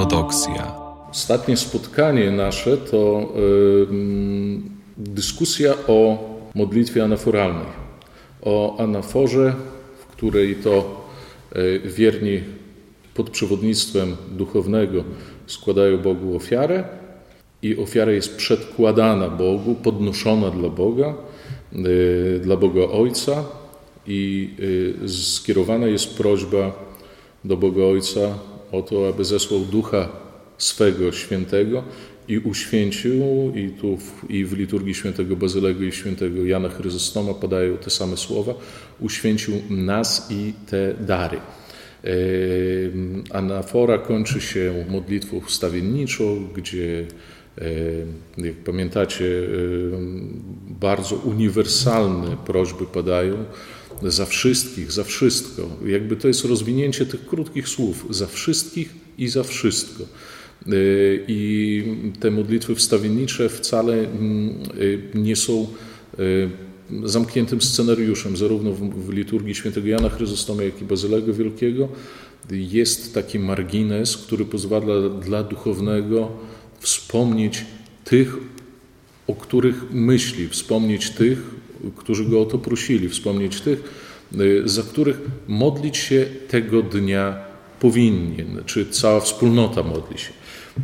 Ortodoksja. Ostatnie spotkanie nasze to dyskusja o modlitwie anaforalnej. O anaforze, w której to wierni pod przewodnictwem duchownego składają Bogu ofiarę i ofiara jest przedkładana Bogu, podnoszona dla Boga Ojca i skierowana jest prośba do Boga Ojca o to, aby zesłał Ducha swego świętego i uświęcił, i w liturgii świętego Bazylego i świętego Jana Chryzostoma padają te same słowa, uświęcił nas i te dary. Anafora kończy się modlitwą wstawienniczą, gdzie, jak pamiętacie, bardzo uniwersalne prośby padają za wszystkich, za wszystko. Jakby to jest rozwinięcie tych krótkich słów, za wszystkich i za wszystko. I te modlitwy wstawiennicze wcale nie są zamkniętym scenariuszem. Zarówno w liturgii świętego Jana Chryzostoma, jak i Bazylego Wielkiego jest taki margines, który pozwala dla duchownego wspomnieć tych, o których myśli, wspomnieć tych, którzy go o to prosili, wspomnieć tych, za których modlić się tego dnia powinien, czy cała wspólnota modli się.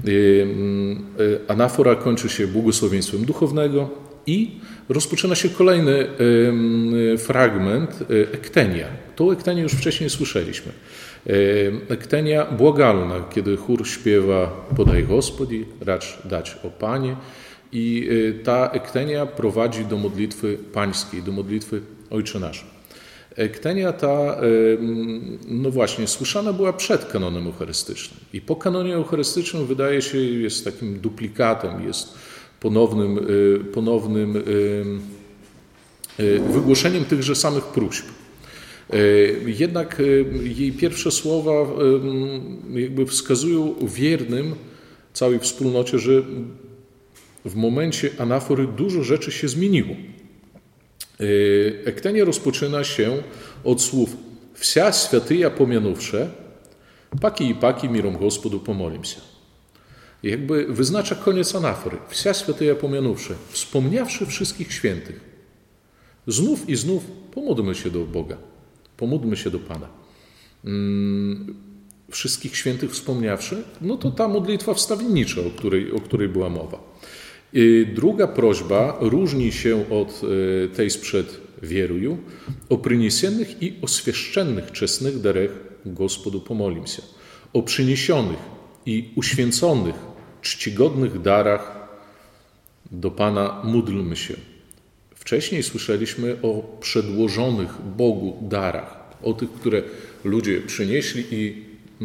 Anafora kończy się błogosławieństwem duchownego i rozpoczyna się kolejny fragment, ektenia. Tą ektenię już wcześniej słyszeliśmy. Ektenia błagalna, kiedy chór śpiewa Podaj Gospodzi, racz dać o Panie. I ta ektenia prowadzi do modlitwy pańskiej, do modlitwy Ojcze Nasz. Ektenia ta, no właśnie, słyszana była przed kanonem eucharystycznym. I po kanonie eucharystycznym wydaje się, jest takim duplikatem, jest ponownym wygłoszeniem tychże samych próśb. Jednak jej pierwsze słowa jakby wskazują wiernym całej wspólnocie, że w momencie anafory dużo rzeczy się zmieniło. Ektenia rozpoczyna się od słów Wся światyja pomianówsze, paki i paki mirom Gospodu pomolim się. Jakby wyznacza koniec anafory. Wся światyja pomianówsze, wspomniawszy wszystkich świętych. Znów i znów pomódlmy się do Boga, pomódlmy się do Pana. Wszystkich świętych wspomniawszy, no to ta modlitwa wstawiennicza, o której była mowa. Druga prośba różni się od tej sprzed wieruju o przyniesionych i oswieszczennych czesnych darach Gospodu pomolim się. O przyniesionych i uświęconych czcigodnych darach do Pana módlmy się. Wcześniej słyszeliśmy o przedłożonych Bogu darach, o tych, które ludzie przynieśli i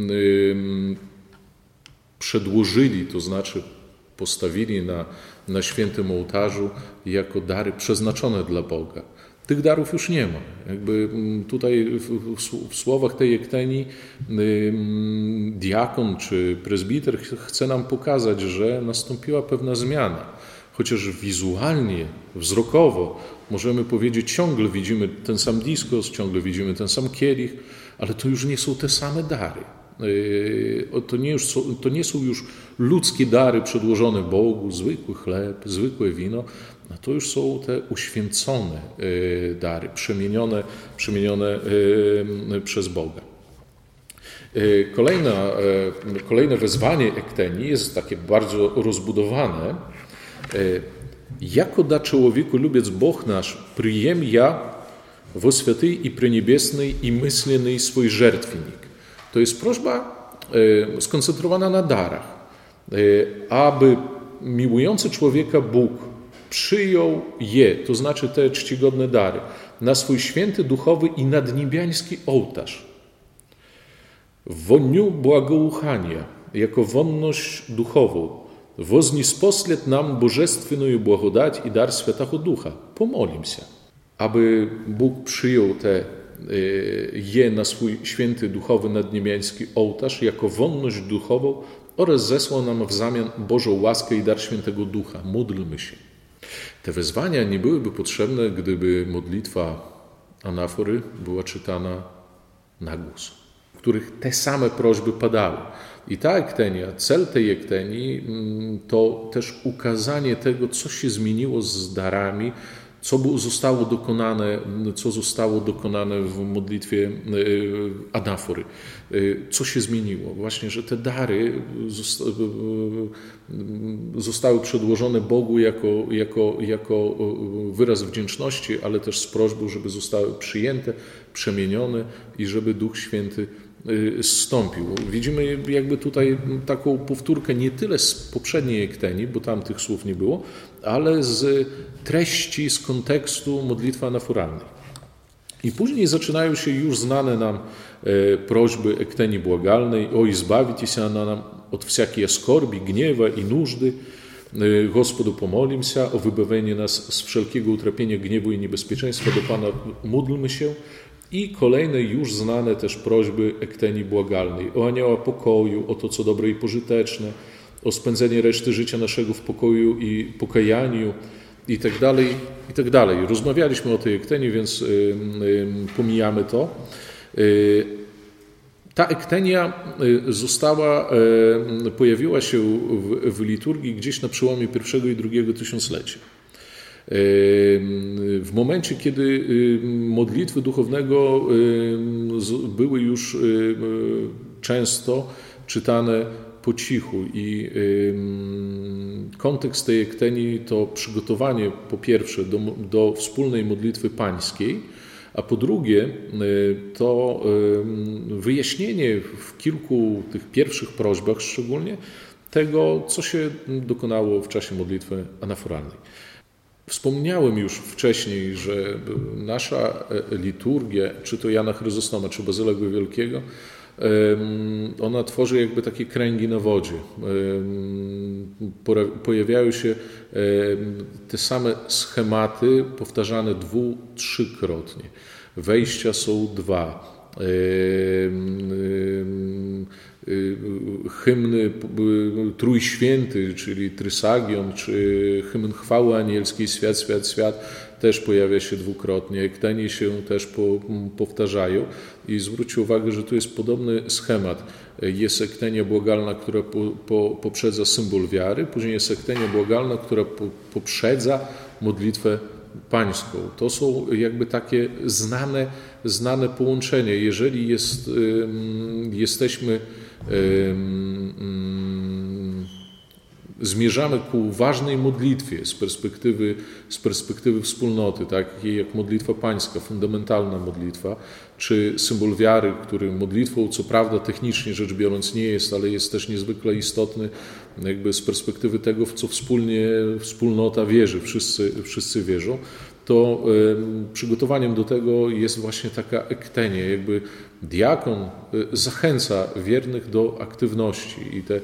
przedłożyli, to znaczy postawili na świętym ołtarzu jako dary przeznaczone dla Boga. Tych darów już nie ma. Jakby tutaj w słowach tej ektenii diakon czy prezbiter chce nam pokazać, że nastąpiła pewna zmiana. Chociaż wizualnie, wzrokowo możemy powiedzieć, ciągle widzimy ten sam diskos, ciągle widzimy ten sam kielich, ale to już nie są te same dary. To nie są już ludzkie dary przedłożone Bogu, zwykły chleb, zwykłe wino, a to już są te uświęcone dary, przemienione przez Boga. Kolejne wezwanie ektenii jest takie bardzo rozbudowane. Jako da człowieku lubiec Bóg nasz, przyjem ja wo świętej i preniebesnej i myślenej swój żertwinnik. To jest prośba skoncentrowana na darach, aby miłujący człowieka Bóg przyjął je, to znaczy te czcigodne dary, na swój święty, duchowy i nadniebiański ołtarz. W woniu błagouchania, jako wonność duchową, woznisposled nam bożestwną błagodać i dar Świętego Ducha. Pomolim się, aby Bóg przyjął je na swój święty, duchowy, nadniebiański ołtarz jako wonność duchową oraz zesłał nam w zamian Bożą łaskę i dar Świętego Ducha. Módlmy się. Te wezwania nie byłyby potrzebne, gdyby modlitwa anafory była czytana na głos, w których te same prośby padały. I ta ektenia, cel tej ektenii to też ukazanie tego, co się zmieniło z darami, co zostało dokonane w modlitwie anafory. Co się zmieniło? Właśnie, że te dary zostały przedłożone Bogu jako wyraz wdzięczności, ale też z prośbą, żeby zostały przyjęte, przemienione i żeby Duch Święty zstąpił. Widzimy jakby tutaj taką powtórkę nie tyle z poprzedniej ektenii, bo tam tych słów nie było, ale z treści, z kontekstu modlitwy anaforalnej. I później zaczynają się już znane nam prośby ektenii błagalnej: oj, zbawite się nam od всякие skorbi, gniewa i nużdy. Господу помолимся o wybawienie nas z wszelkiego utrapienia, gniewu i niebezpieczeństwa. Do Pana módlmy się. I kolejne już znane też prośby ektenii błagalnej: o anioła pokoju, o to, co dobre i pożyteczne, o spędzenie reszty życia naszego w pokoju i pokajaniu i tak dalej, i tak dalej. Rozmawialiśmy o tej ektenii, więc pomijamy to. Ta ektenia pojawiła się w liturgii gdzieś na przełomie I i II tysiąclecia. W momencie, kiedy modlitwy duchownego były już często czytane po cichu i kontekst tej ektenii to przygotowanie po pierwsze do wspólnej modlitwy pańskiej, a po drugie to wyjaśnienie w kilku tych pierwszych prośbach szczególnie tego, co się dokonało w czasie modlitwy anaforalnej. Wspomniałem już wcześniej, że nasza liturgia, czy to Jana Chryzostoma, czy Bazylego Wielkiego, ona tworzy jakby takie kręgi na wodzie. Pojawiają się te same schematy powtarzane trzykrotnie. Wejścia są 2. Hymny trójświęty, czyli Trysagion, czy hymn chwały anielskiej Świat, Świat, Świat też pojawia się dwukrotnie. Ektenie się też powtarzają i zwróćcie uwagę, że tu jest podobny schemat. Jest ektenia błagalna, która poprzedza symbol wiary, później jest ektenia błagalna, która poprzedza modlitwę pańską. To są jakby takie znane połączenie. Jeżeli zmierzamy ku ważnej modlitwie z perspektywy wspólnoty, takiej jak modlitwa pańska, fundamentalna modlitwa, czy symbol wiary, który modlitwą, co prawda technicznie rzecz biorąc nie jest, ale jest też niezwykle istotny jakby z perspektywy tego, w co wspólnota wierzy, wszyscy wierzą, to przygotowaniem do tego jest właśnie taka ektenia. Jakby diakon zachęca wiernych do aktywności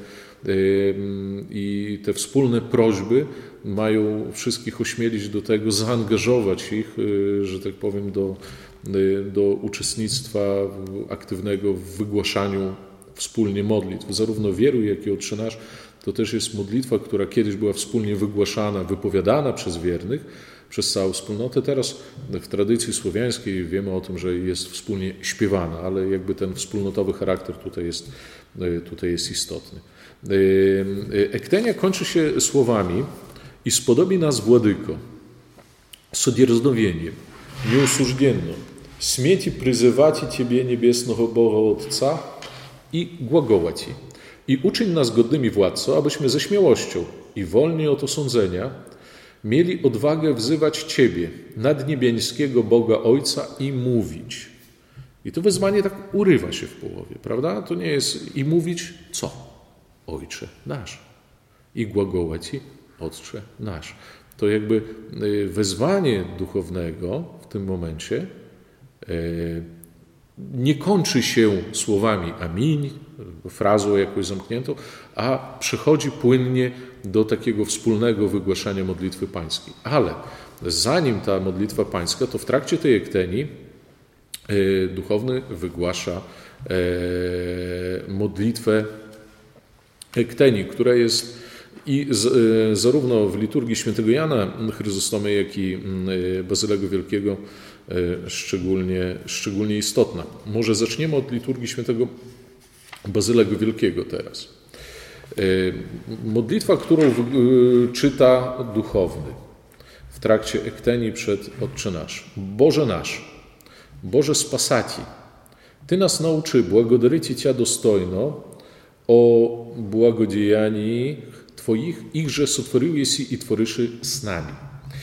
i te wspólne prośby mają wszystkich ośmielić do tego, zaangażować ich, że tak powiem, do uczestnictwa aktywnego w wygłaszaniu wspólnie modlitw. Zarówno Wieruj, jak i Otcze Nasz to też jest modlitwa, która kiedyś była wspólnie wygłaszana, wypowiadana przez wiernych, przez całą wspólnotę. Teraz w tradycji słowiańskiej wiemy o tym, że jest wspólnie śpiewana, ale jakby ten wspólnotowy charakter tutaj jest istotny. Ektenia kończy się słowami: i spodobi nas, Władyko, с дерзновением, неусужденно, сметь призывать Ciebie, niebiesnego Boga Otca, i głagołać i uczyń nas godnymi władco, abyśmy ze śmiałością i wolni od osądzenia mieli odwagę wzywać Ciebie, nadniebieskiego Boga Ojca, i mówić. I to wezwanie tak urywa się w połowie, prawda? To nie jest i mówić co? Ojcze nasz. I głagołać i Otcze nasz. To jakby wezwanie duchownego w tym momencie nie kończy się słowami amin, frazą jakoś zamkniętą, a przechodzi płynnie do takiego wspólnego wygłaszania modlitwy pańskiej. Ale zanim ta modlitwa pańska, to w trakcie tej ektenii duchowny wygłasza modlitwę ektenii, która jest zarówno w liturgii świętego Jana Chryzostomy, jak i Bazylego Wielkiego szczególnie istotna. Może zaczniemy od liturgii świętego Bazylego Wielkiego teraz. Modlitwa, którą czyta duchowny w trakcie ekteni przed Otcze nasz, Boże spasati, Ty nas nauczy błagodariti Cię dostojno o błagodiejanии Twoich, ichże sotworил еси и твориши с нами.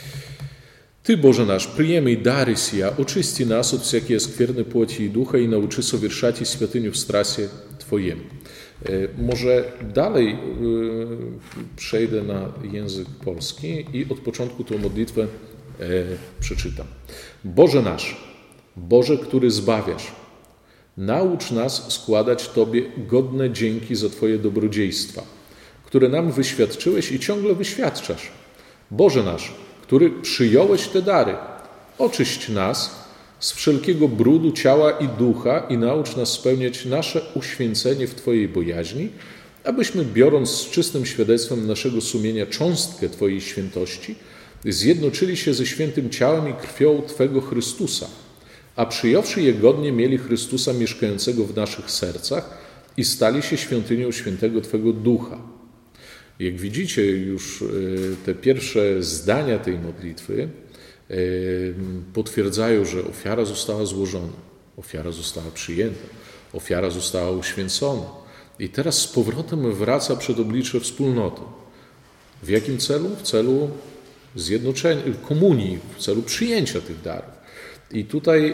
Ty, Boże nasz, przyjemy i dary sja, oczyści nas od wszelkiej skwerny płoci i ducha i nauczy soвершать świętyniu w strasie Twojem. Może dalej przejdę na język polski i od początku tę modlitwę przeczytam. Boże nasz, Boże, który zbawiasz, naucz nas składać Tobie godne dzięki za Twoje dobrodziejstwa, które nam wyświadczyłeś i ciągle wyświadczasz. Boże nasz, który przyjąłeś te dary, oczyść nas z wszelkiego brudu ciała i ducha i naucz nas spełniać nasze uświęcenie w Twojej bojaźni, abyśmy, biorąc z czystym świadectwem naszego sumienia cząstkę Twojej świętości, zjednoczyli się ze świętym ciałem i krwią Twego Chrystusa, a przyjąwszy je godnie, mieli Chrystusa mieszkającego w naszych sercach i stali się świątynią świętego Twego Ducha. Jak widzicie, już te pierwsze zdania tej modlitwy potwierdzają, że ofiara została złożona, ofiara została przyjęta, ofiara została uświęcona i teraz z powrotem wraca przed oblicze wspólnoty. W jakim celu? W celu zjednoczenia, komunii, w celu przyjęcia tych darów. I tutaj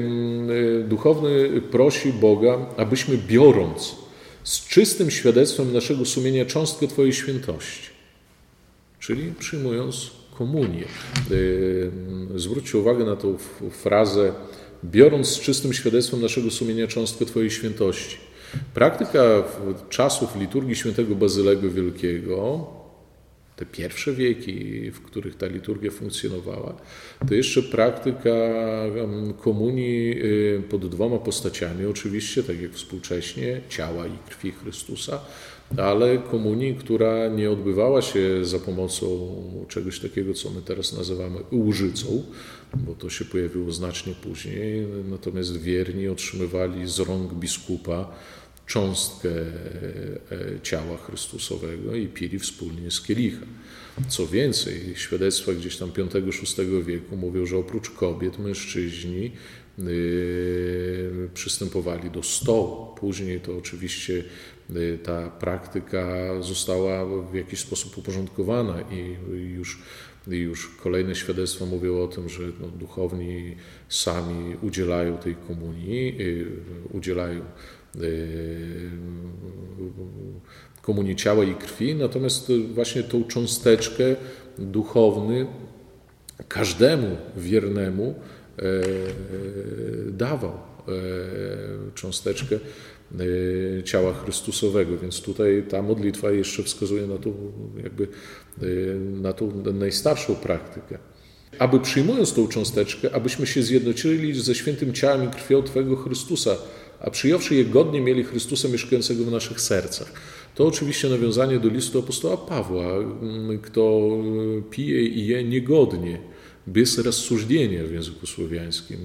duchowny prosi Boga, abyśmy, biorąc z czystym świadectwem naszego sumienia cząstkę Twojej świętości, czyli przyjmując komunię. Zwróćcie uwagę na tą frazę, biorąc z czystym świadectwem naszego sumienia cząstkę Twojej świętości. Praktyka czasów liturgii świętego Bazylego Wielkiego, te pierwsze wieki, w których ta liturgia funkcjonowała, to jeszcze praktyka komunii pod dwoma postaciami, oczywiście, tak jak współcześnie, ciała i krwi Chrystusa, ale komunii, która nie odbywała się za pomocą czegoś takiego, co my teraz nazywamy łużycą, bo to się pojawiło znacznie później, natomiast wierni otrzymywali z rąk biskupa cząstkę ciała Chrystusowego i pili wspólnie z kielicha. Co więcej, świadectwa gdzieś tam V-VI wieku mówią, że oprócz kobiet mężczyźni przystępowali do stołu. Później to oczywiście ta praktyka została w jakiś sposób uporządkowana i już kolejne świadectwa mówią o tym, że duchowni sami udzielają tej komunii, udzielają komunii ciała i krwi, natomiast właśnie tą cząsteczkę duchowny każdemu wiernemu dawał, cząsteczkę ciała Chrystusowego, więc tutaj ta modlitwa jeszcze wskazuje na tą najstarszą praktykę. Aby przyjmując tą cząsteczkę, abyśmy się zjednoczyli ze świętym ciałem i krwią Twego Chrystusa, a przyjąwszy je godnie, mieli Chrystusa mieszkającego w naszych sercach. To oczywiście nawiązanie do listu apostoła Pawła, kto pije i je niegodnie, bez rozsądzenia w języku słowiańskim,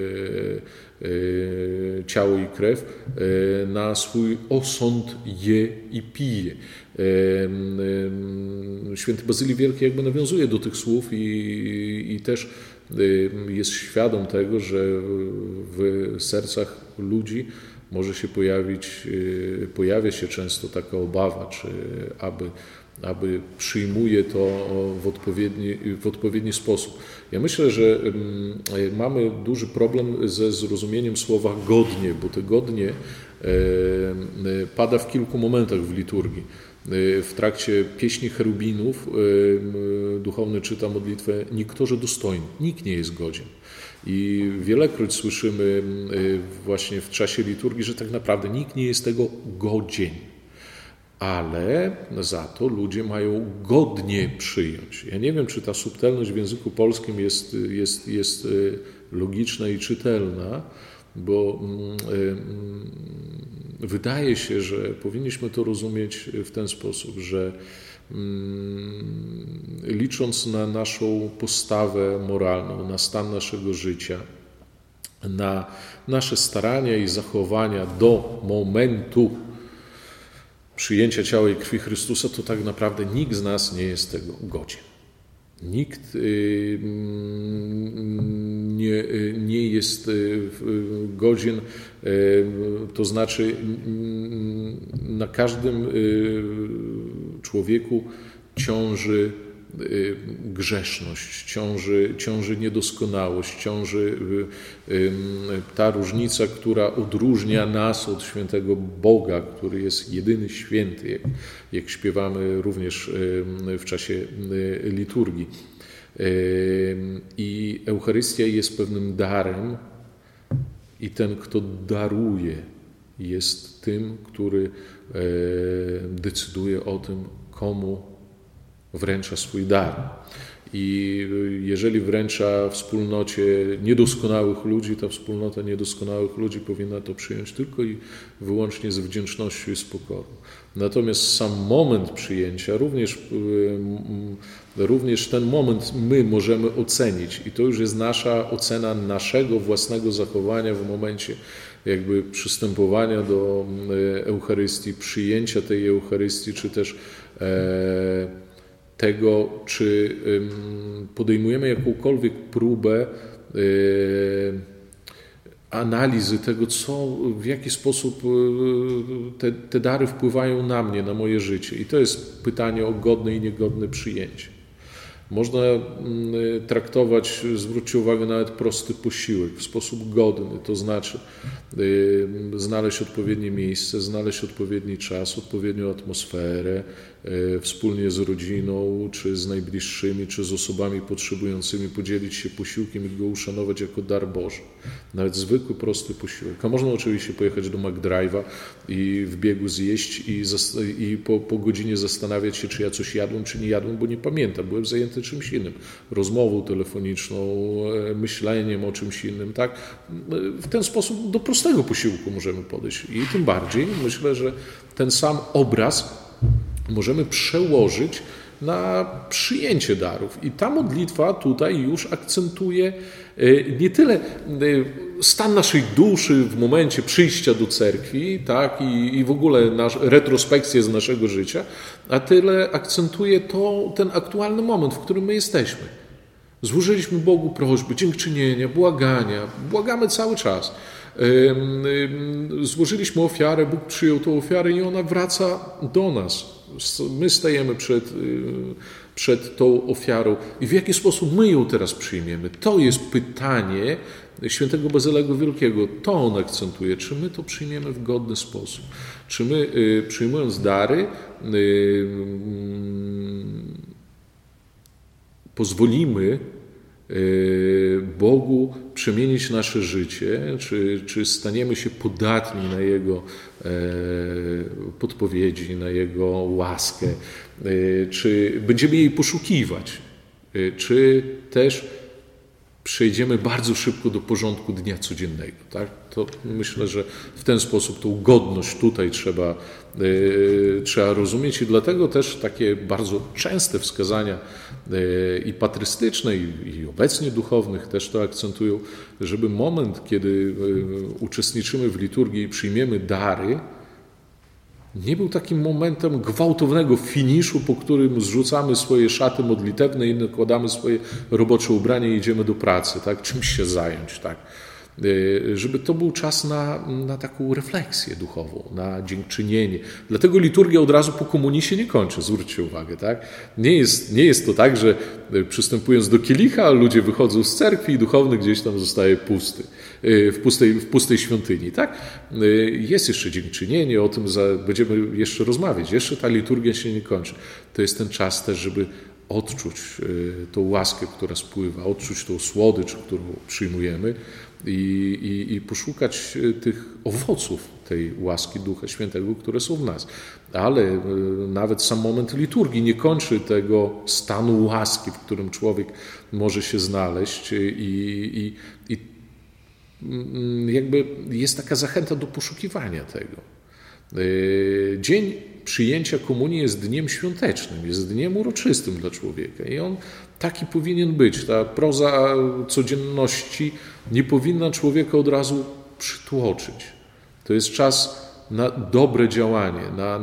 ciało i krew, na swój osąd je i pije. Święty Bazyli Wielki jakby nawiązuje do tych słów i też jest świadom tego, że w sercach ludzi może się pojawia się często taka obawa, czy aby przyjmuje to w odpowiedni sposób. Ja myślę, że mamy duży problem ze zrozumieniem słowa godnie, bo to godnie pada w kilku momentach w liturgii. W trakcie pieśni cherubinów duchowny czyta modlitwę niektórzy dostojni, nikt nie jest godzien. I wielekroć słyszymy właśnie w czasie liturgii, że tak naprawdę nikt nie jest tego godzien. Ale za to ludzie mają godnie przyjąć. Ja nie wiem, czy ta subtelność w języku polskim jest logiczna i czytelna, bo wydaje się, że powinniśmy to rozumieć w ten sposób, że licząc na naszą postawę moralną, na stan naszego życia, na nasze starania i zachowania do momentu przyjęcia ciała i krwi Chrystusa, to tak naprawdę nikt z nas nie jest tego godzien. Nikt nie jest godzien, to znaczy na każdym człowieku ciąży grzeszność, ciąży niedoskonałość, ciąży ta różnica, która odróżnia nas od świętego Boga, który jest jedyny święty, jak śpiewamy również w czasie liturgii. I Eucharystia jest pewnym darem i ten, kto daruje, jest tym, który decyduje o tym, komu wręcza swój dar. I jeżeli wręcza wspólnocie niedoskonałych ludzi, ta wspólnota niedoskonałych ludzi powinna to przyjąć tylko i wyłącznie z wdzięcznością i z pokorą. Natomiast sam moment przyjęcia, również ten moment my możemy ocenić i to już jest nasza ocena naszego własnego zachowania w momencie jakby przystępowania do Eucharystii, przyjęcia tej Eucharystii, czy też tego, czy podejmujemy jakąkolwiek próbę analizy tego, w jaki sposób te dary wpływają na mnie, na moje życie. I to jest pytanie o godne i niegodne przyjęcie. Można traktować, zwróćcie uwagę, nawet prosty posiłek w sposób godny, to znaczy znaleźć odpowiednie miejsce, znaleźć odpowiedni czas, odpowiednią atmosferę, wspólnie z rodziną, czy z najbliższymi, czy z osobami potrzebującymi podzielić się posiłkiem i go uszanować jako dar Boży. Nawet zwykły, prosty posiłek. A można oczywiście pojechać do McDrive'a i w biegu zjeść i po godzinie zastanawiać się, czy ja coś jadłem, czy nie jadłem, bo nie pamiętam. Byłem zajęty czymś innym. Rozmową telefoniczną, myśleniem o czymś innym. Tak? W ten sposób do prostego posiłku możemy podejść. I tym bardziej myślę, że ten sam obraz możemy przełożyć na przyjęcie darów. I ta modlitwa tutaj już akcentuje nie tyle stan naszej duszy w momencie przyjścia do cerkwi, tak, i w ogóle retrospekcję z naszego życia, a tyle akcentuje ten aktualny moment, w którym my jesteśmy. Złożyliśmy Bogu prośby, dziękczynienia, błagania, błagamy cały czas. Złożyliśmy ofiarę, Bóg przyjął tę ofiarę i ona wraca do nas. My stajemy przed tą ofiarą i w jaki sposób my ją teraz przyjmiemy? To jest pytanie świętego Bazylego Wielkiego. To on akcentuje, czy my to przyjmiemy w godny sposób. Czy my, przyjmując dary, pozwolimy Bogu przemienić nasze życie, czy staniemy się podatni na Jego podpowiedzi, na Jego łaskę, czy będziemy jej poszukiwać, czy też przejdziemy bardzo szybko do porządku dnia codziennego. Tak? To myślę, że w ten sposób tą godność tutaj trzeba rozumieć i dlatego też takie bardzo częste wskazania i patrystyczne, i obecnie duchownych też to akcentują, żeby moment, kiedy uczestniczymy w liturgii i przyjmiemy dary, nie był takim momentem gwałtownego finiszu, po którym zrzucamy swoje szaty modlitewne i nakładamy swoje robocze ubranie i idziemy do pracy, tak? Czymś się zająć. Tak? Żeby to był czas na taką refleksję duchową, na dziękczynienie. Dlatego liturgia od razu po komunii się nie kończy, zwróćcie uwagę. Tak? Nie jest to tak, że przystępując do kielicha, ludzie wychodzą z cerkwi i duchowny gdzieś tam zostaje pusty. W pustej świątyni. Tak? Jest jeszcze dziękczynienie, o tym będziemy jeszcze rozmawiać. Jeszcze ta liturgia się nie kończy. To jest ten czas też, żeby odczuć tą łaskę, która spływa, odczuć tą słodycz, którą przyjmujemy i poszukać tych owoców tej łaski Ducha Świętego, które są w nas. Ale nawet sam moment liturgii nie kończy tego stanu łaski, w którym człowiek może się znaleźć i jakby jest taka zachęta do poszukiwania tego. Dzień przyjęcia komunii jest dniem świątecznym, jest dniem uroczystym dla człowieka i on taki powinien być. Ta proza codzienności nie powinna człowieka od razu przytłoczyć. To jest czas na dobre działanie,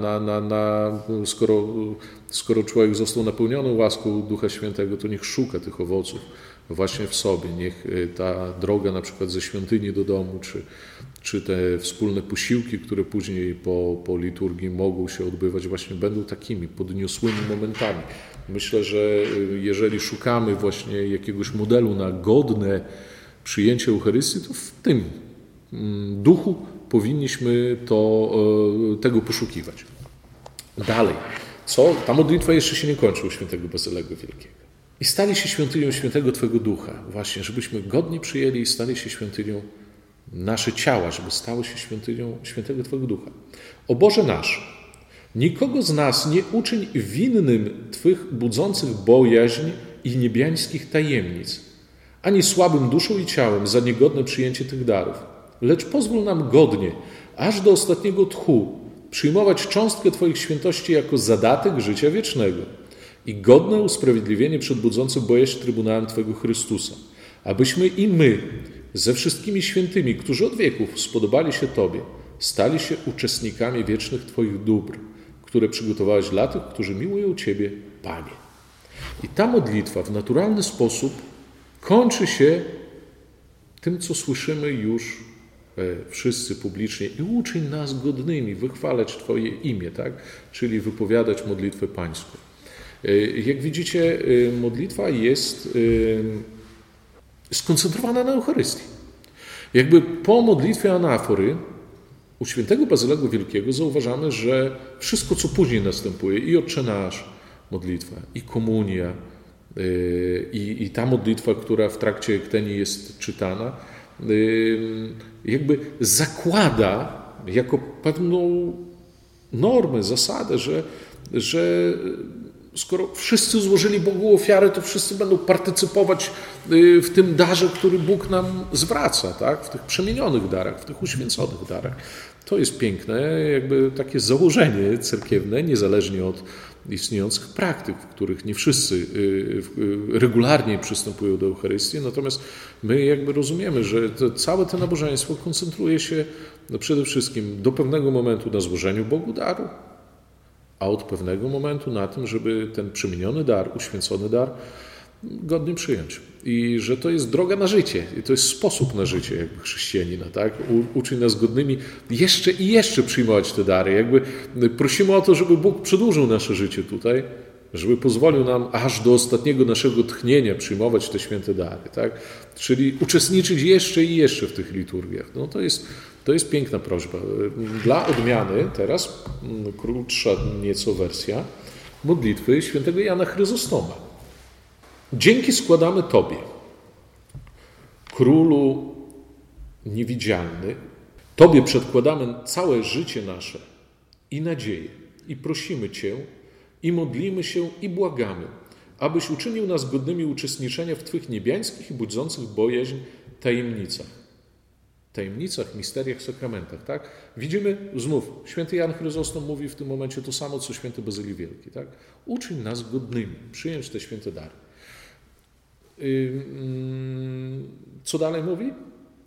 skoro człowiek został napełniony łaską Ducha Świętego, to niech szuka tych owoców właśnie w sobie. Niech ta droga na przykład ze świątyni do domu, czy te wspólne posiłki, które później po liturgii mogą się odbywać, właśnie będą takimi podniosłymi momentami. Myślę, że jeżeli szukamy właśnie jakiegoś modelu na godne przyjęcie Eucharystii, to w tym duchu powinniśmy tego poszukiwać. Dalej. Ta modlitwa jeszcze się nie kończy u świętego Bazylego Wielkiego. I stali się świątynią świętego Twego Ducha. Właśnie, żebyśmy godnie przyjęli i stali się świątynią nasze ciała, żeby stały się świątynią świętego Twego Ducha. O Boże nasz, nikogo z nas nie uczyń winnym Twych budzących bojaźń i niebiańskich tajemnic, ani słabym duszą i ciałem za niegodne przyjęcie tych darów. Lecz pozwól nam godnie, aż do ostatniego tchu, przyjmować cząstkę Twoich świętości jako zadatek życia wiecznego i godne usprawiedliwienie przed budzącym bojaźń Trybunałem Twego Chrystusa, abyśmy i my, ze wszystkimi świętymi, którzy od wieków spodobali się Tobie, stali się uczestnikami wiecznych Twoich dóbr, które przygotowałeś dla tych, którzy miłują Ciebie, Panie. I ta modlitwa w naturalny sposób kończy się tym, co słyszymy już wszyscy publicznie i uczyń nas godnymi wychwalać Twoje imię, tak? Czyli wypowiadać modlitwę pańską. Jak widzicie, modlitwa jest skoncentrowana na Eucharystii. Jakby po modlitwie anafory u świętego Bazylego Wielkiego zauważamy, że wszystko, co później następuje, i Otcze Nasz modlitwa, i komunia, i ta modlitwa, która w trakcie ektenii jest czytana, jakby zakłada jako pewną normę, zasadę, że skoro wszyscy złożyli Bogu ofiarę, to wszyscy będą partycypować w tym darze, który Bóg nam zwraca, tak? W tych przemienionych darach, w tych uświęconych darach. To jest piękne, jakby takie założenie cerkiewne, niezależnie od istniejących praktyk, w których nie wszyscy regularnie przystępują do Eucharystii, natomiast my jakby rozumiemy, że całe to nabożeństwo koncentruje się przede wszystkim do pewnego momentu na złożeniu Bogu daru, a od pewnego momentu na tym, żeby ten przemieniony dar, uświęcony dar godnie przyjąć. I że to jest droga na życie. I to jest sposób na życie jakby chrześcijanina. Tak? Uczy nas godnymi jeszcze i jeszcze przyjmować te dary. Jakby prosimy o to, żeby Bóg przedłużył nasze życie tutaj, żeby pozwolił nam aż do ostatniego naszego tchnienia przyjmować te święte dary. Tak? Czyli uczestniczyć jeszcze i jeszcze w tych liturgiach. No to jest piękna prośba. Dla odmiany teraz krótsza nieco wersja modlitwy świętego Jana Chryzostoma. Dzięki składamy Tobie, Królu niewidzialny. Tobie przedkładamy całe życie nasze i nadzieję. I prosimy Cię, i modlimy się, i błagamy, abyś uczynił nas godnymi uczestniczenia w Twych niebiańskich i budzących bojaźń tajemnicach, misteriach, sakramentach. Tak? Widzimy, znów, święty Jan Chryzostom mówi w tym momencie to samo, co święty Bazyli Wielki. Tak? Uczyń nas godnymi przyjąć te święte dary. Co dalej mówi?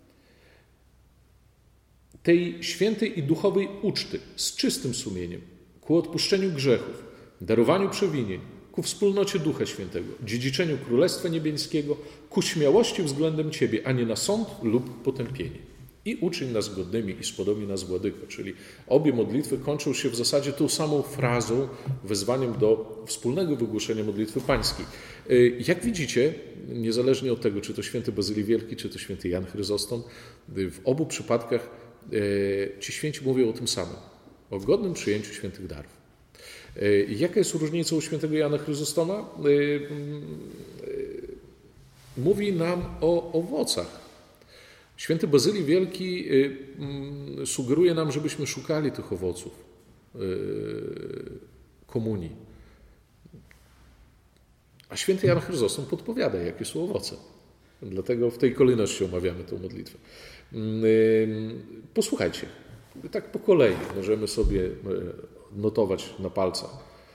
Tej świętej i duchowej uczty z czystym sumieniem ku odpuszczeniu grzechów, darowaniu przewinień, ku wspólnocie Ducha Świętego, dziedziczeniu Królestwa Niebieskiego, ku śmiałości względem Ciebie, a nie na sąd lub potępienie. I uczyń nas godnymi i spodobni nas Władyko. Czyli obie modlitwy kończą się w zasadzie tą samą frazą, wezwaniem do wspólnego wygłoszenia modlitwy pańskiej. Jak widzicie, niezależnie od tego, czy to święty Bazyli Wielki, czy to święty Jan Chryzostom, w obu przypadkach ci święci mówią o tym samym, o godnym przyjęciu świętych darów. Jaka jest różnica u świętego Jana Chryzostoma? Mówi nam o owocach. Święty Bazyli Wielki sugeruje nam, żebyśmy szukali tych owoców komunii. A święty Jan Chryzostom podpowiada, jakie są owoce. Dlatego w tej kolejności omawiamy tę modlitwę. Posłuchajcie, tak po kolei możemy sobie notować na palcach.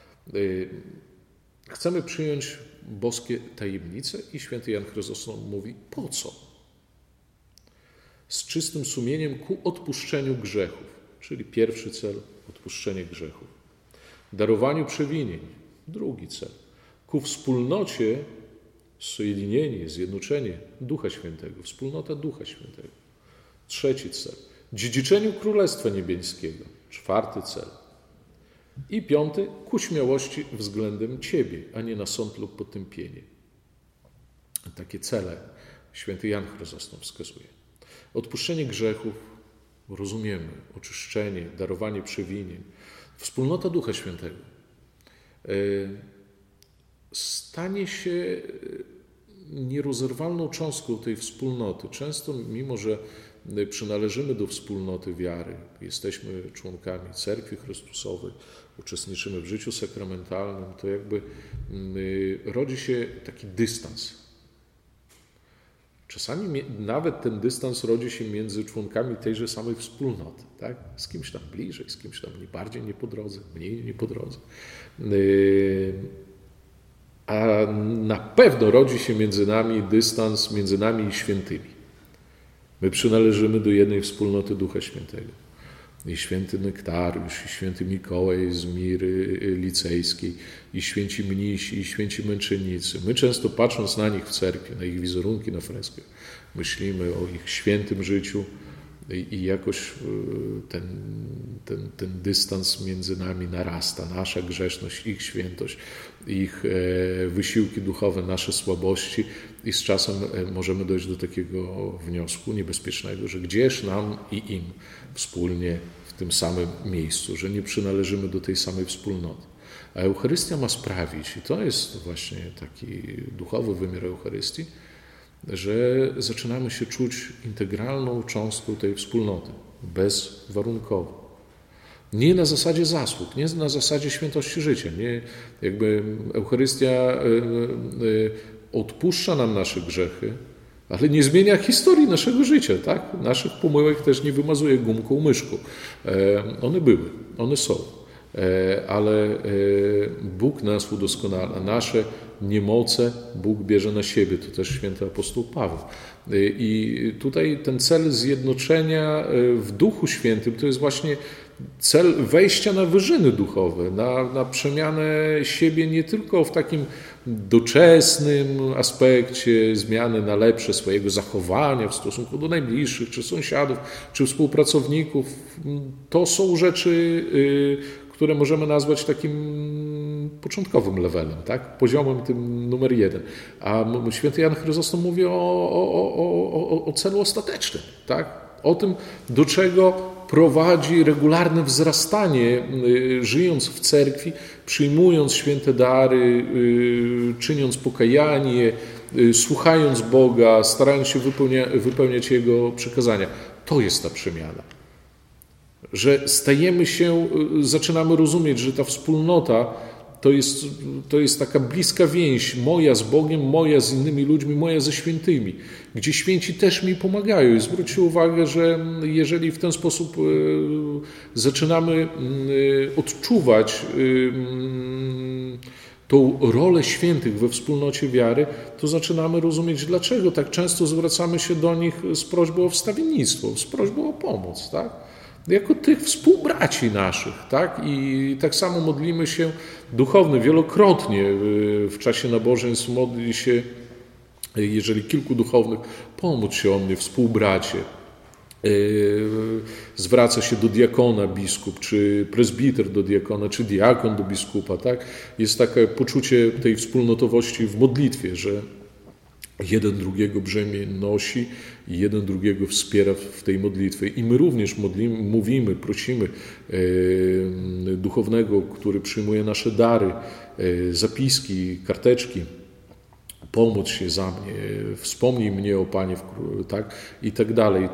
Chcemy przyjąć boskie tajemnice i święty Jan Chryzostom mówi, po co? Z czystym sumieniem ku odpuszczeniu grzechów. czyli pierwszy cel odpuszczenie grzechów. Darowaniu przewinień, drugi cel. Ku wspólnocie sojedinienie, zjednoczenie Ducha Świętego, wspólnota Ducha Świętego. Trzeci cel. Dziedziczeniu Królestwa Niebieskiego, czwarty cel. I piąty, ku śmiałości względem Ciebie, a nie na sąd lub potępienie. Takie cele święty Jan Chryzostom wskazuje. Odpuszczenie grzechów, rozumiemy, oczyszczenie, darowanie przewinień, wspólnota Ducha Świętego stanie się nierozerwalną cząstką tej wspólnoty. Często, mimo że przynależymy do wspólnoty wiary, jesteśmy członkami Cerkwi Chrystusowej, uczestniczymy w życiu sakramentalnym, to jakby rodzi się taki dystans. Czasami nawet ten dystans rodzi się między członkami tejże samej wspólnoty. Tak? Z kimś tam bliżej, z kimś tam bardziej nie po drodze, mniej nie po drodze. A na pewno rodzi się między nami dystans między nami i świętymi. My przynależymy do jednej wspólnoty Ducha Świętego. I święty Nektariusz, i święty Mikołaj z Miry Licejskiej, i święci mnisi, i święci męczennicy. My często patrząc na nich w cerkwi, na ich wizerunki na freskach, myślimy o ich świętym życiu i jakoś ten dystans między nami narasta. Nasza grzeszność, ich świętość, ich wysiłki duchowe, nasze słabości i z czasem możemy dojść do takiego wniosku niebezpiecznego, że gdzież nam i im wspólnie w tym samym miejscu, że nie przynależymy do tej samej wspólnoty. A Eucharystia ma sprawić, i to jest właśnie taki duchowy wymiar Eucharystii, że zaczynamy się czuć integralną cząstką tej wspólnoty, bezwarunkowo. Nie na zasadzie zasług, nie na zasadzie świętości życia. Nie, jakby Eucharystia odpuszcza nam nasze grzechy, ale nie zmienia historii naszego życia. Tak? Naszych pomyłek też nie wymazuje gumką, myszką. One były, one są. Ale Bóg nas udoskonala. Nasze niemoce Bóg bierze na siebie. To też święty apostoł Paweł. I tutaj ten cel zjednoczenia w Duchu Świętym to jest właśnie cel wejścia na wyżyny duchowe, na przemianę siebie nie tylko w takim doczesnym aspekcie, zmiany na lepsze swojego zachowania w stosunku do najbliższych, czy sąsiadów, czy współpracowników. To są rzeczy, które możemy nazwać takim początkowym levelem, tak? Poziomem tym numer 1. A święty Jan Chryzostom mówi o celu ostatecznym, tak? O tym, do czego prowadzi regularne wzrastanie, żyjąc w cerkwi, przyjmując święte dary, czyniąc pokajanie, słuchając Boga, starając się wypełniać Jego przykazania. To jest ta przemiana. Że stajemy się, zaczynamy rozumieć, że ta wspólnota to jest taka bliska więź moja z Bogiem, moja z innymi ludźmi, moja ze świętymi, gdzie święci też mi pomagają. I zwróćcie uwagę, że jeżeli w ten sposób zaczynamy odczuwać tą rolę świętych we wspólnocie wiary, to zaczynamy rozumieć, dlaczego tak często zwracamy się do nich z prośbą o wstawiennictwo, z prośbą o pomoc, tak? Jako tych współbraci naszych, tak? I tak samo modlimy się duchowny. Wielokrotnie w czasie nabożeństw modli się, jeżeli kilku duchownych, pomódl się o mnie, współbracie. Zwraca się do diakona biskup, czy prezbiter do diakona, czy diakon do biskupa, tak? Jest takie poczucie tej wspólnotowości w modlitwie, że jeden drugiego brzemię nosi i jeden drugiego wspiera w tej modlitwie. I my również mówimy, prosimy duchownego, który przyjmuje nasze dary, zapiski, karteczki, pomódl się za mnie, wspomnij mnie o Panie, tak? I tak dalej.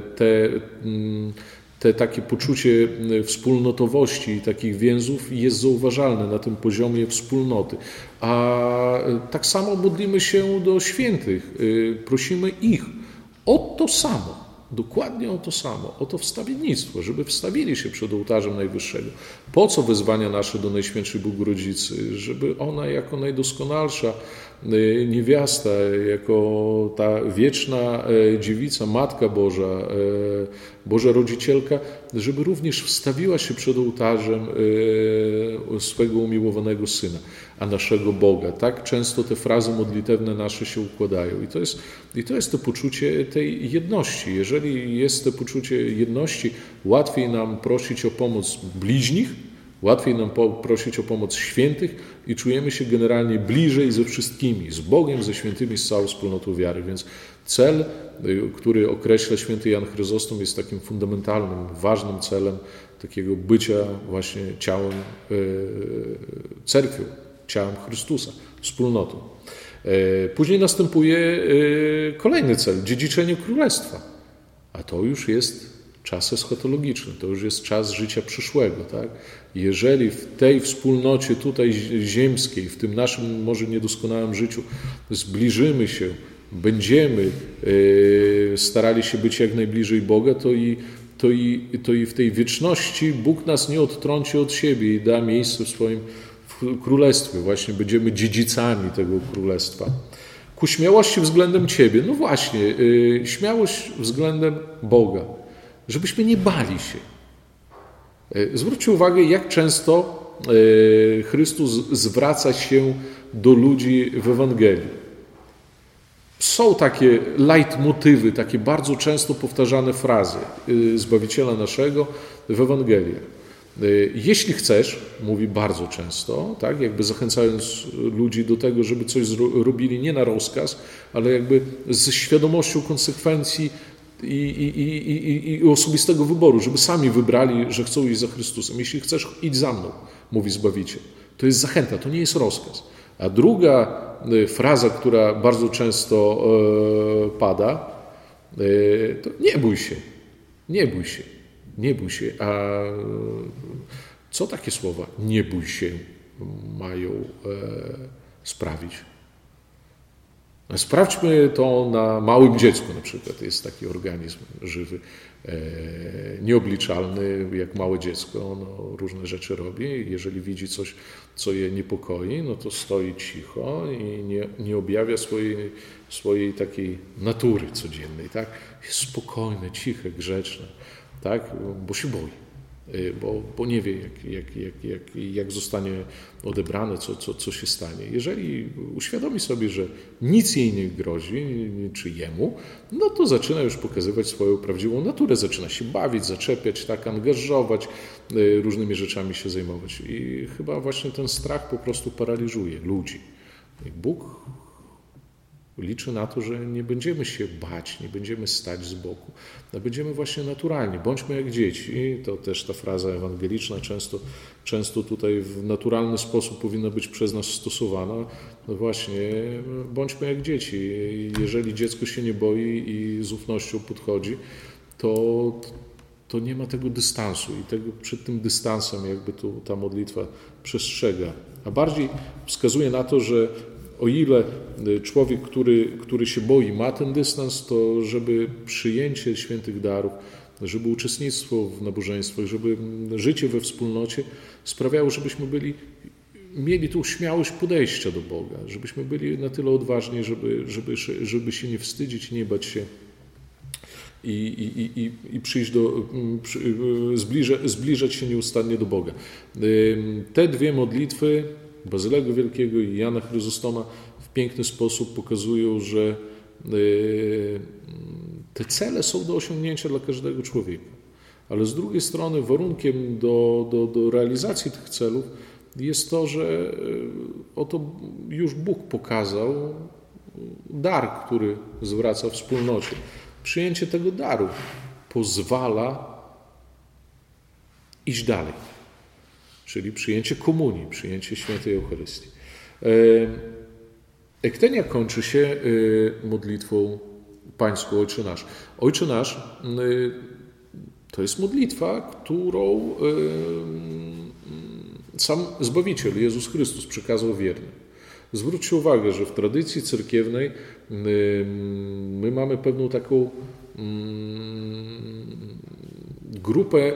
Te takie poczucie wspólnotowości i takich więzów jest zauważalne na tym poziomie wspólnoty. A tak samo modlimy się do świętych, prosimy ich o to samo, dokładnie o to samo, o to wstawiennictwo, żeby wstawili się przed ołtarzem Najwyższego. Po co wezwania nasze do Najświętszej Bogorodzicy? Żeby ona jako najdoskonalsza niewiasta, jako ta wieczna dziewica, Matka Boża, Boża Rodzicielka, żeby również wstawiła się przed ołtarzem swego umiłowanego Syna, a naszego Boga. Tak często te frazy modlitewne nasze się układają. I to jest to poczucie tej jedności. Jeżeli jest to poczucie jedności, łatwiej nam prosić o pomoc bliźnich, łatwiej nam prosić o pomoc świętych i czujemy się generalnie bliżej ze wszystkimi, z Bogiem, ze świętymi, z całą wspólnotą wiary. Więc cel, który określa święty Jan Chryzostom, jest takim fundamentalnym, ważnym celem takiego bycia właśnie ciałem cerkwią, ciałem Chrystusa, wspólnotą. Później następuje kolejny cel, dziedziczenie królestwa. A to już jest czas eschatologiczny, to już jest czas życia przyszłego. Tak? Jeżeli w tej wspólnocie tutaj ziemskiej, w tym naszym może niedoskonałym życiu zbliżymy się, będziemy starali się być jak najbliżej Boga, to i w tej wieczności Bóg nas nie odtrąci od siebie i da miejsce w swoim królestwie. Właśnie będziemy dziedzicami tego królestwa. Ku śmiałości względem Ciebie. No właśnie, śmiałość względem Boga. Żebyśmy nie bali się. Zwróćcie uwagę, jak często Chrystus zwraca się do ludzi w Ewangelii. Są takie leitmotywy, takie bardzo często powtarzane frazy Zbawiciela naszego w Ewangeliach. Jeśli chcesz, mówi bardzo często, tak, jakby zachęcając ludzi do tego, żeby coś robili nie na rozkaz, ale jakby ze świadomością konsekwencji i osobistego wyboru, żeby sami wybrali, że chcą iść za Chrystusem. Jeśli chcesz, idź za mną, mówi Zbawiciel. To jest zachęta, to nie jest rozkaz. A druga fraza, która bardzo często pada, to nie bój się, nie bój się, nie bój się. A co takie słowa nie bój się mają sprawić? Sprawdźmy to na małym dziecku na przykład. Jest taki organizm żywy, nieobliczalny, jak małe dziecko. Ono różne rzeczy robi. Jeżeli widzi coś, co je niepokoi, no to stoi cicho i nie objawia swojej takiej natury codziennej. Tak? Jest spokojne, ciche, grzeczne, tak? Bo się boi. Bo nie wie, jak zostanie odebrane, co się stanie. Jeżeli uświadomi sobie, że nic jej nie grozi, czy jemu, no to zaczyna już pokazywać swoją prawdziwą naturę, zaczyna się bawić, zaczepiać, tak, angażować, różnymi rzeczami się zajmować. I chyba właśnie ten strach po prostu paraliżuje ludzi. I Bóg liczy na to, że nie będziemy się bać, nie będziemy stać z boku, a będziemy właśnie naturalni. Bądźmy jak dzieci. To też ta fraza ewangeliczna często tutaj w naturalny sposób powinna być przez nas stosowana. No właśnie, bądźmy jak dzieci. Jeżeli dziecko się nie boi i z ufnością podchodzi, to nie ma tego dystansu i przed tym dystansem jakby tu ta modlitwa przestrzega. A bardziej wskazuje na to, że o ile człowiek, który się boi, ma ten dystans, to żeby przyjęcie świętych darów, żeby uczestnictwo w nabożeństwach, żeby życie we wspólnocie sprawiało, żebyśmy mieli tą śmiałość podejścia do Boga, żebyśmy byli na tyle odważni, żeby się nie wstydzić, nie bać się i przyjść zbliżać się nieustannie do Boga. Te dwie modlitwy Bazylego Wielkiego i Jana Chryzostoma w piękny sposób pokazują, że te cele są do osiągnięcia dla każdego człowieka. Ale z drugiej strony warunkiem do realizacji tych celów jest to, że oto już Bóg pokazał dar, który zwraca wspólnocie. Przyjęcie tego daru pozwala iść dalej. Czyli przyjęcie komunii, przyjęcie świętej Eucharystii. Ektenia kończy się modlitwą pańską Ojcze Nasz. Ojcze Nasz to jest modlitwa, którą sam Zbawiciel, Jezus Chrystus, przekazał wiernym. Zwróćcie uwagę, że w tradycji cerkiewnej my mamy pewną taką grupę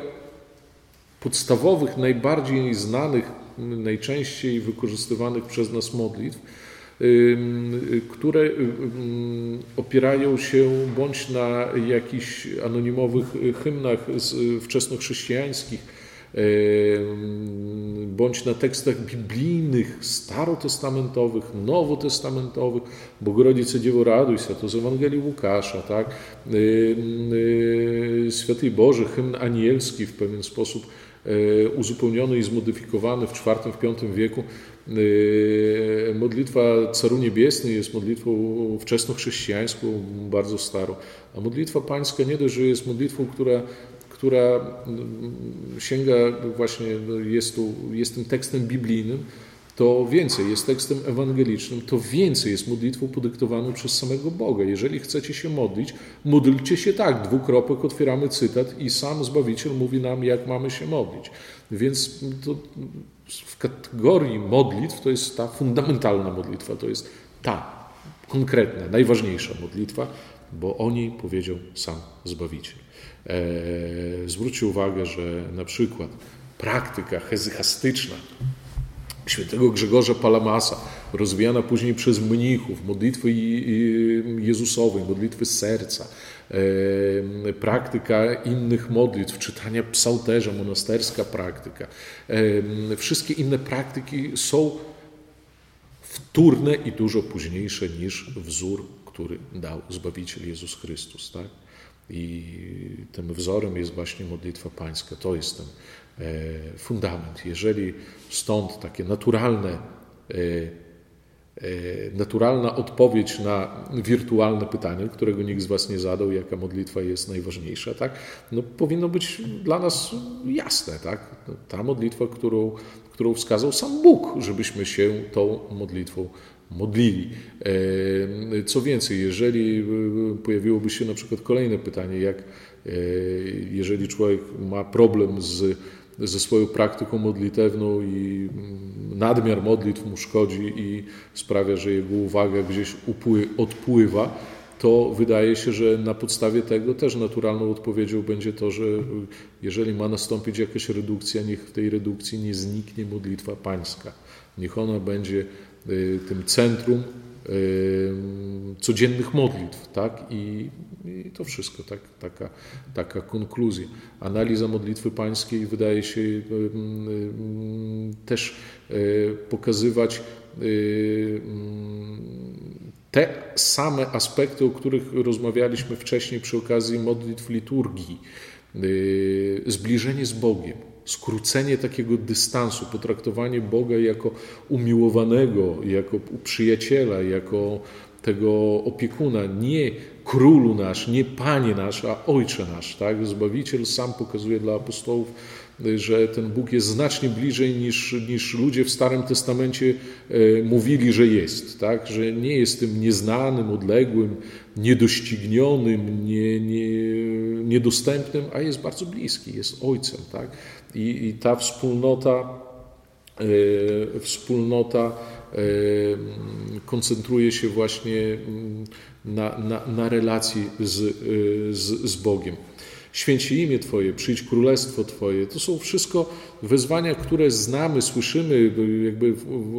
podstawowych, najbardziej znanych, najczęściej wykorzystywanych przez nas modlitw, które opierają się bądź na jakichś anonimowych hymnach wczesnochrześcijańskich, bądź na tekstach biblijnych, starotestamentowych, nowotestamentowych. Bogorodice Dziewo raduj się, to z Ewangelii Łukasza, tak? Święty Boże, hymn anielski w pewien sposób uzupełniony i zmodyfikowany w IV-V wieku. Modlitwa Caru Niebiesny jest modlitwą wczesnochrześcijańską, bardzo starą. A modlitwa pańska nie dość, że jest modlitwą, która sięga właśnie, jest tym tekstem biblijnym, to więcej jest tekstem ewangelicznym, to więcej jest modlitwą podyktowaną przez samego Boga. Jeżeli chcecie się modlić, módlcie się tak, dwukropek, otwieramy cytat i sam Zbawiciel mówi nam, jak mamy się modlić. Więc to w kategorii modlitw to jest ta fundamentalna modlitwa, to jest ta konkretna, najważniejsza modlitwa, bo o niej powiedział sam Zbawiciel. Zwróćcie uwagę, że na przykład praktyka hezychastyczna świętego Grzegorza Palamasa, rozwijana później przez mnichów, modlitwy Jezusowej, modlitwy serca, praktyka innych modlitw, czytania psalterza, monasterska praktyka. Wszystkie inne praktyki są wtórne i dużo późniejsze niż wzór, który dał Zbawiciel Jezus Chrystus. Tak? I tym wzorem jest właśnie modlitwa pańska. To jest ten fundament. Jeżeli stąd takie naturalna odpowiedź na wirtualne pytanie, którego nikt z was nie zadał, jaka modlitwa jest najważniejsza, tak? No, powinno być dla nas jasne. Tak? Ta modlitwa, którą wskazał sam Bóg, żebyśmy się tą modlitwą modlili. Co więcej, jeżeli pojawiłoby się na przykład kolejne pytanie, jeżeli człowiek ma problem ze swoją praktyką modlitewną i nadmiar modlitw mu szkodzi i sprawia, że jego uwaga gdzieś odpływa, to wydaje się, że na podstawie tego też naturalną odpowiedzią będzie to, że jeżeli ma nastąpić jakaś redukcja, niech w tej redukcji nie zniknie modlitwa pańska. Niech ona będzie tym centrum codziennych modlitw, tak? I to wszystko, tak? Taka konkluzja. Analiza modlitwy pańskiej wydaje się też pokazywać te same aspekty, o których rozmawialiśmy wcześniej przy okazji modlitw liturgii. Zbliżenie z Bogiem, skrócenie takiego dystansu, potraktowanie Boga jako umiłowanego, jako przyjaciela, jako tego opiekuna, nie królu nasz, nie panie nasz, a ojcze nasz. Tak? Zbawiciel sam pokazuje dla apostołów, że ten Bóg jest znacznie bliżej niż ludzie w Starym Testamencie mówili, że jest. Tak? Że nie jest tym nieznanym, odległym, niedoścignionym, niedostępnym, a jest bardzo bliski, jest Ojcem. Tak? I ta wspólnota koncentruje się właśnie na relacji z Bogiem. Święć się imię Twoje, przyjdź królestwo Twoje. To są wszystko wezwania, które znamy, słyszymy. Jakby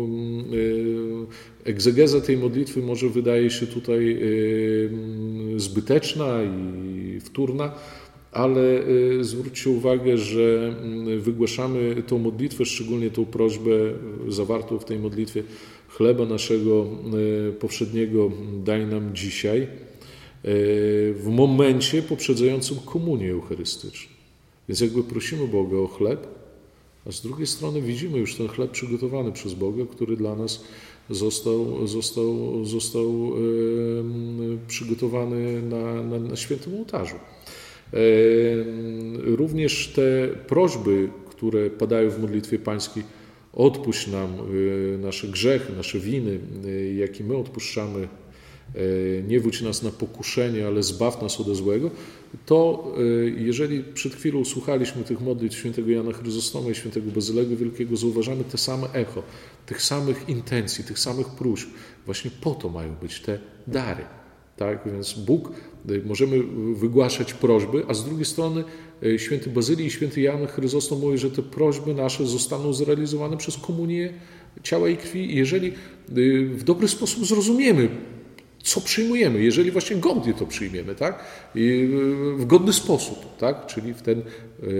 egzegeza tej modlitwy może wydaje się tutaj zbyteczna i wtórna, ale zwróćcie uwagę, że wygłaszamy tą modlitwę, szczególnie tą prośbę zawartą w tej modlitwie: chleba naszego powszedniego daj nam dzisiaj, w momencie poprzedzającym komunię eucharystyczną. Więc jakby prosimy Boga o chleb, a z drugiej strony widzimy już ten chleb przygotowany przez Boga, który dla nas został przygotowany na świętym ołtarzu. Również te prośby, które padają w modlitwie pańskiej: odpuść nam nasze grzechy, nasze winy, jakie my odpuszczamy, nie wódź nas na pokuszenie, ale zbaw nas ode złego, to jeżeli przed chwilą słuchaliśmy tych modlitw świętego Jana Chryzostoma i świętego Bazylego Wielkiego, zauważamy te same echo, tych samych intencji, tych samych próśb. Właśnie po to mają być te dary. Tak? Więc Bóg, możemy wygłaszać prośby, a z drugiej strony święty Bazylii i święty Jan Chryzostom mówi, że te prośby nasze zostaną zrealizowane przez komunię ciała i krwi, jeżeli w dobry sposób zrozumiemy, co przyjmujemy, jeżeli właśnie godnie to przyjmiemy, tak? I w godny sposób, tak? Czyli w ten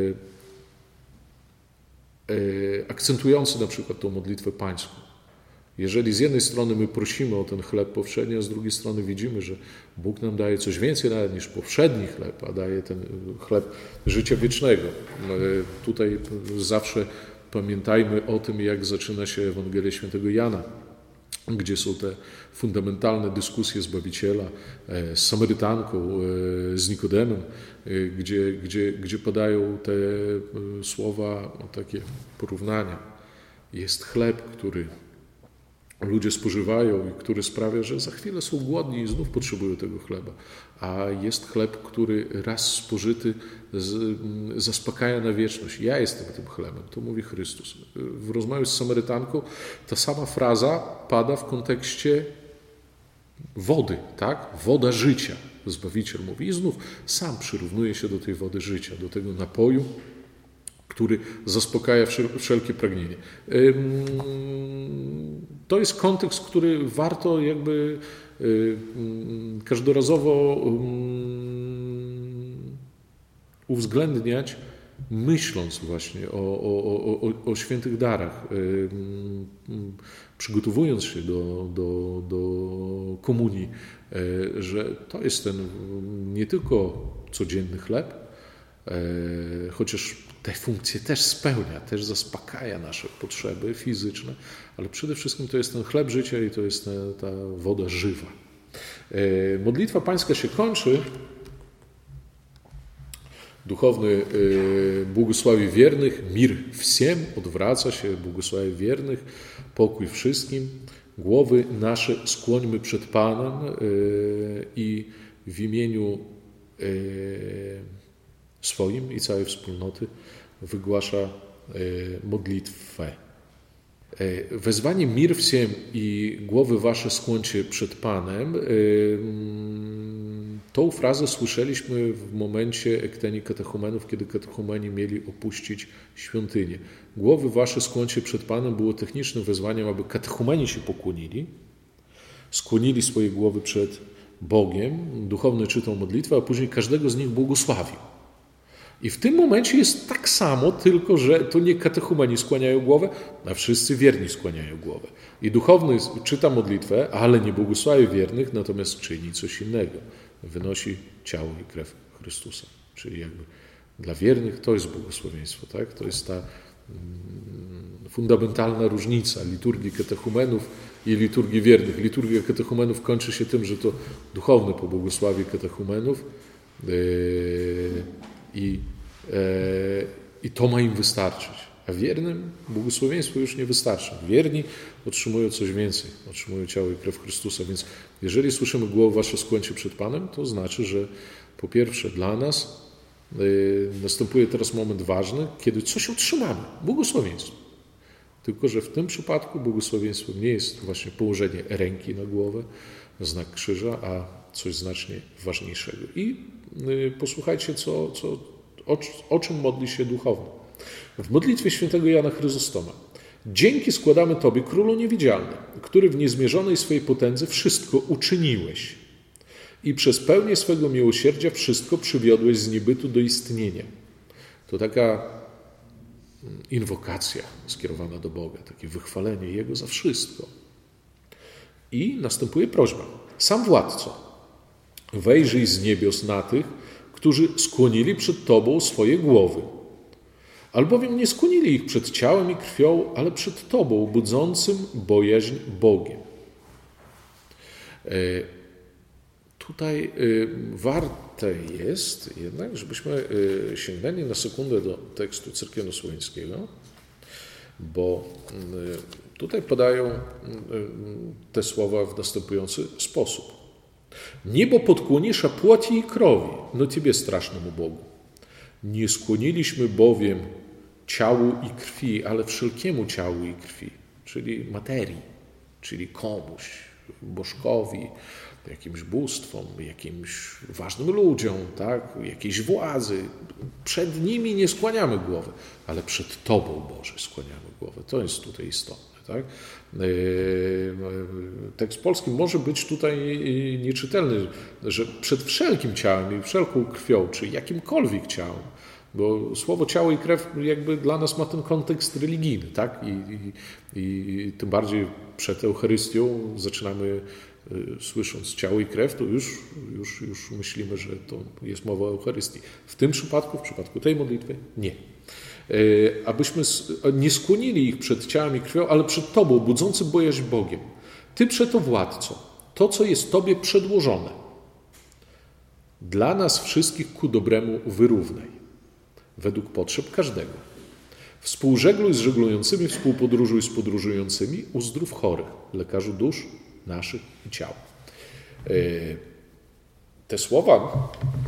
akcentujący na przykład tą modlitwę pańską. Jeżeli z jednej strony my prosimy o ten chleb powszedni, a z drugiej strony widzimy, że Bóg nam daje coś więcej nawet niż powszedni chleb, a daje ten chleb życia wiecznego. Tutaj zawsze pamiętajmy o tym, jak zaczyna się Ewangelia Świętego Jana, gdzie są te fundamentalne dyskusje Zbawiciela z Samarytanką, z Nikodemem, gdzie padają te słowa, takie porównania. Jest chleb, który ludzie spożywają i który sprawia, że za chwilę są głodni i znów potrzebują tego chleba. A jest chleb, który raz spożyty zaspokaja na wieczność. Ja jestem tym chlebem, to mówi Chrystus. W rozmowie z Samarytanką ta sama fraza pada w kontekście wody, tak? Woda życia, Zbawiciel mówi. I znów sam przyrównuje się do tej wody życia, do tego napoju, który zaspokaja wszelkie pragnienie. To jest kontekst, który warto jakby każdorazowo uwzględniać, myśląc właśnie o świętych darach, przygotowując się do komunii, że to jest ten nie tylko codzienny chleb, chociaż te funkcje też spełnia, też zaspokaja nasze potrzeby fizyczne, ale przede wszystkim to jest ten chleb życia i to jest ta woda żywa. Modlitwa pańska się kończy. Duchowny błogosławi wiernych, mir всем, odwraca się, błogosławi wiernych, pokój wszystkim. Głowy nasze skłońmy przed Panem i w imieniu swoim i całej wspólnoty wygłasza modlitwę. Wezwanie mir всем i głowy wasze skłońcie przed Panem. Tą frazę słyszeliśmy w momencie ektenii katechumenów, kiedy katechumeni mieli opuścić świątynię. Głowy wasze skłońcie przed Panem było technicznym wezwaniem, aby katechumeni się pokłonili, skłonili swoje głowy przed Bogiem. Duchowny czytał modlitwę, a później każdego z nich błogosławił. I w tym momencie jest tak samo, tylko że to nie katechumeni skłaniają głowę, a wszyscy wierni skłaniają głowę. I duchowny czyta modlitwę, ale nie błogosławi wiernych, natomiast czyni coś innego. Wynosi ciało i krew Chrystusa. Czyli jakby dla wiernych to jest błogosławieństwo. Tak? To jest ta fundamentalna różnica liturgii katechumenów i liturgii wiernych. Liturgia katechumenów kończy się tym, że to duchowny pobłogosławi katechumenów, i to ma im wystarczyć. A wiernym błogosławieństwo już nie wystarczy. Wierni otrzymują coś więcej. Otrzymują ciało i krew Chrystusa. Więc jeżeli słyszymy głowy wasze skłońcie przed Panem, to znaczy, że po pierwsze dla nas następuje teraz moment ważny, kiedy coś otrzymamy. Błogosławieństwo. Tylko że w tym przypadku błogosławieństwem nie jest właśnie położenie ręki na głowę, znak krzyża, a coś znacznie ważniejszego. I posłuchajcie, o czym modli się duchowny. W modlitwie świętego Jana Chryzostoma. Dzięki składamy Tobie, Królu Niewidzialny, który w niezmierzonej swojej potędze wszystko uczyniłeś i przez pełnię swego miłosierdzia wszystko przywiodłeś z niebytu do istnienia. To taka inwokacja skierowana do Boga, takie wychwalenie Jego za wszystko. I następuje prośba. Sam Władco, wejrzyj z niebios na tych, którzy skłonili przed Tobą swoje głowy. Albowiem nie skłonili ich przed ciałem i krwią, ale przed Tobą, budzącym bojaźń Bogiem. Tutaj warte jest jednak, żebyśmy sięgnęli na sekundę do tekstu cerkiewnosłowiańskiego, bo tutaj podają te słowa w następujący sposób. Niebo podkłonisza płoci i krowi, no Ciebie strasznemu Bogu. Nie skłoniliśmy bowiem ciału i krwi, ale wszelkiemu ciału i krwi, czyli materii, czyli komuś, bożkowi, jakimś bóstwom, jakimś ważnym ludziom, tak? Jakiejś władzy. Przed nimi nie skłaniamy głowy, ale przed Tobą, Boże, skłaniamy głowę. To jest tutaj istotne. Tak? Tekst polski może być tutaj nieczytelny, że przed wszelkim ciałem i wszelką krwią, czy jakimkolwiek ciałem, bo słowo ciało i krew jakby dla nas ma ten kontekst religijny, tak? I tym bardziej przed Eucharystią zaczynamy, słysząc ciało i krew, to już myślimy, że to jest mowa o Eucharystii. W tym przypadku, w przypadku tej modlitwy, nie. Abyśmy nie skłonili ich przed ciałem i krwią, ale przed Tobą, budzącym bojaźń Bogiem. Ty przeto, władco, to, co jest Tobie przedłożone, dla nas wszystkich ku dobremu wyrównaj, według potrzeb każdego. Współżegluj z żeglującymi, współpodróżuj z podróżującymi, uzdrów chorych, lekarzu dusz naszych i ciał. Te słowa,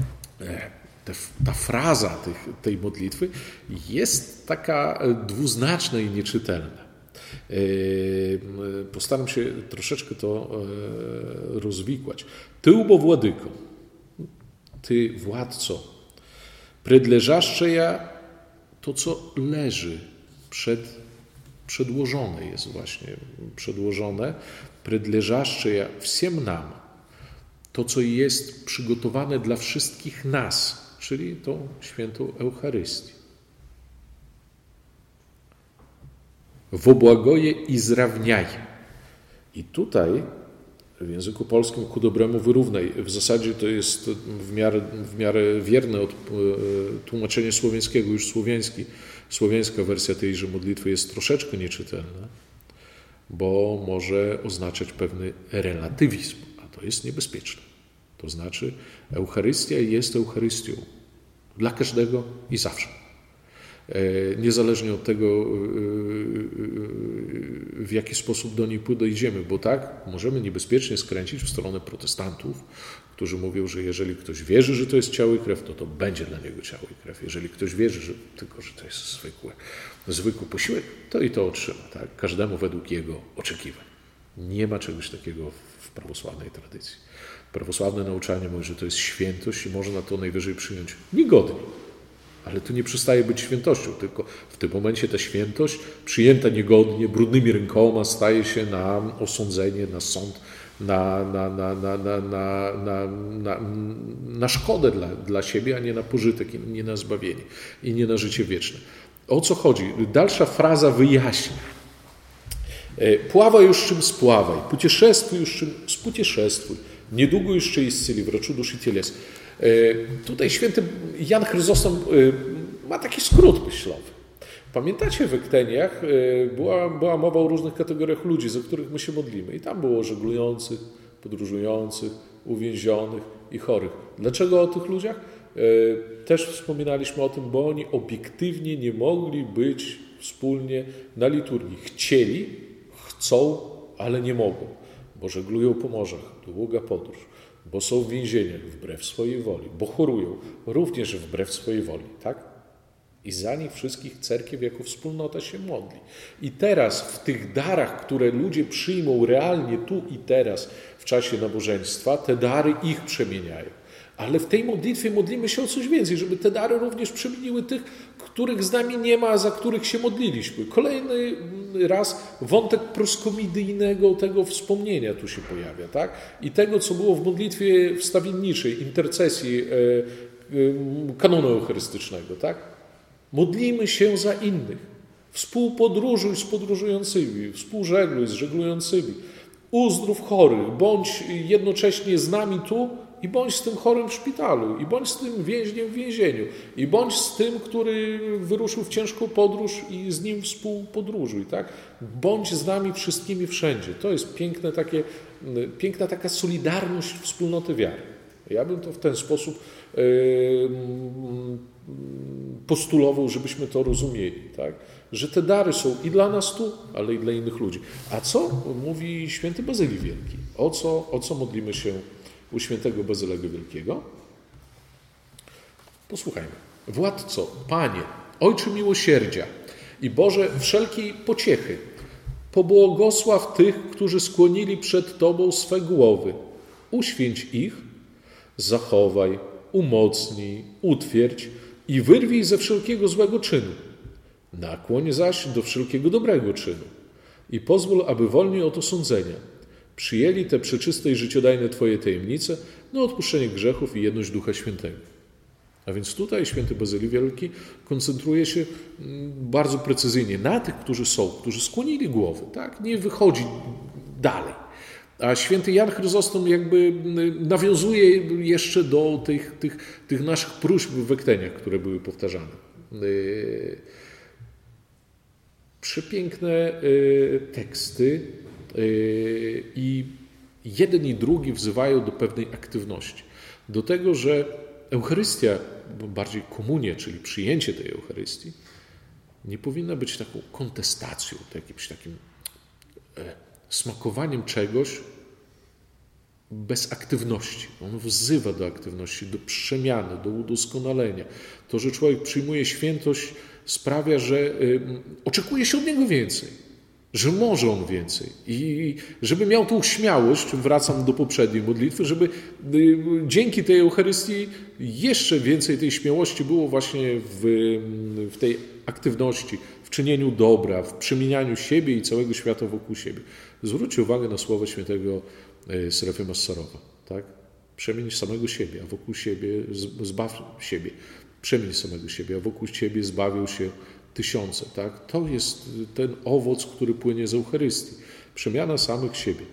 ta fraza tej modlitwy jest taka dwuznaczna i nieczytelna. Postaram się troszeczkę to rozwikłać. Ty, ubowładyko, Ty, władco, predleżaszcze ja to, co leży przedłożone jest właśnie, przedłożone, predleżaszcze ja всем nam, to, co jest przygotowane dla wszystkich nas, czyli tą świętą Eucharystię. Wo błagoje i zrawniaj. I tutaj w języku polskim ku dobremu wyrównaj. W zasadzie to jest w miarę wierne od tłumaczenia słowiańskiego, już słowiańska wersja tejże modlitwy jest troszeczkę nieczytelna, bo może oznaczać pewny relatywizm, a to jest niebezpieczne. To znaczy Eucharystia jest Eucharystią dla każdego i zawsze. Niezależnie od tego, w jaki sposób do niej podejdziemy, bo tak możemy niebezpiecznie skręcić w stronę protestantów, którzy mówią, że jeżeli ktoś wierzy, że to jest ciało i krew, to będzie dla niego ciało i krew. Jeżeli ktoś wierzy, że to jest zwykły posiłek, to i to otrzyma. Tak? Każdemu według jego oczekiwań. Nie ma czegoś takiego w prawosławnej tradycji. Prawosławne nauczanie mówi, że to jest świętość i można to najwyżej przyjąć niegodnie. Ale to nie przestaje być świętością, tylko w tym momencie ta świętość przyjęta niegodnie, brudnymi rękoma staje się na osądzenie, na sąd, na szkodę dla siebie, a nie na pożytek, nie na zbawienie i nie na życie wieczne. O co chodzi? Dalsza fraza wyjaśnia. Pławaj już czym spławaj, putieszествуй już czym sputieszествуj, niedługo jeszcze исцели wraczu dusz i телес. Tutaj święty Jan Chryzostom ma taki skrót myślowy. Pamiętacie, w Ekteniach była mowa o różnych kategoriach ludzi, za których my się modlimy. I tam było żeglujących, podróżujących, uwięzionych i chorych. Dlaczego o tych ludziach? Też wspominaliśmy o tym, bo oni obiektywnie nie mogli być wspólnie na liturgii. Chcieli, chcą, ale nie mogą, bo żeglują po morzach, długa podróż, bo są w więzieniach wbrew swojej woli, bo chorują również wbrew swojej woli, tak? I za nich wszystkich cerkiew jako wspólnota się modli. I teraz w tych darach, które ludzie przyjmą realnie tu i teraz w czasie nabożeństwa, te dary ich przemieniają. Ale w tej modlitwie modlimy się o coś więcej, żeby te dary również przemieniły tych, których z nami nie ma, a za których się modliliśmy. Kolejny raz wątek proskomidyjnego tego wspomnienia tu się pojawia, tak? I tego, co było w modlitwie wstawienniczej, intercesji kanonu eucharystycznego, tak? Modlimy się za innych. Współpodróżuj z podróżującymi, współżegluj z żeglującymi. Uzdrów chorych, bądź jednocześnie z nami tu i bądź z tym chorym w szpitalu, i bądź z tym więźniem w więzieniu, i bądź z tym, który wyruszył w ciężką podróż i z nim współpodróżuj, tak? Bądź z nami wszystkimi wszędzie. To jest piękna taka solidarność wspólnoty wiary. Ja bym to w ten sposób postulował, żebyśmy to rozumieli, tak? Że te dary są i dla nas tu, ale i dla innych ludzi. A co mówi święty Bazylii Wielki? O co modlimy się u świętego Bazylego Wielkiego? Posłuchajmy. Władco, Panie, Ojcze miłosierdzia i Boże wszelkiej pociechy, pobłogosław tych, którzy skłonili przed Tobą swe głowy. Uświęć ich, zachowaj, umocnij, utwierdź i wyrwij ze wszelkiego złego czynu. Nakłoń zaś do wszelkiego dobrego czynu. i pozwól, aby wolni od osądzenia przyjęli te przeczyste i życiodajne Twoje tajemnice na odpuszczenie grzechów i jedność Ducha Świętego. A więc tutaj święty Bazyli Wielki koncentruje się bardzo precyzyjnie na tych, którzy skłonili głowy, tak? Nie wychodzi dalej. A święty Jan Chryzostom jakby nawiązuje jeszcze do tych naszych próśb w wekteniach, które były powtarzane. Przepiękne teksty i jeden i drugi wzywają do pewnej aktywności. Do tego, że Eucharystia, bardziej komunia, czyli przyjęcie tej Eucharystii, nie powinna być taką kontestacją, jakimś takim smakowaniem czegoś bez aktywności. On wzywa do aktywności, do przemiany, do udoskonalenia. To, że człowiek przyjmuje świętość, sprawia, że oczekuje się od niego więcej, że może on więcej. I żeby miał tą śmiałość, wracam do poprzedniej modlitwy, żeby dzięki tej Eucharystii jeszcze więcej tej śmiałości było właśnie w tej aktywności, w czynieniu dobra, w przemienianiu siebie i całego świata wokół siebie. Zwróćcie uwagę na słowa świętego Serafima z Sarowa. Tak? Przemień samego siebie, a wokół siebie zbaw siebie. Przemień samego siebie, a wokół siebie zbawią się tysiące. Tak? To jest ten owoc, który płynie z Eucharystii. Przemiana samych siebie.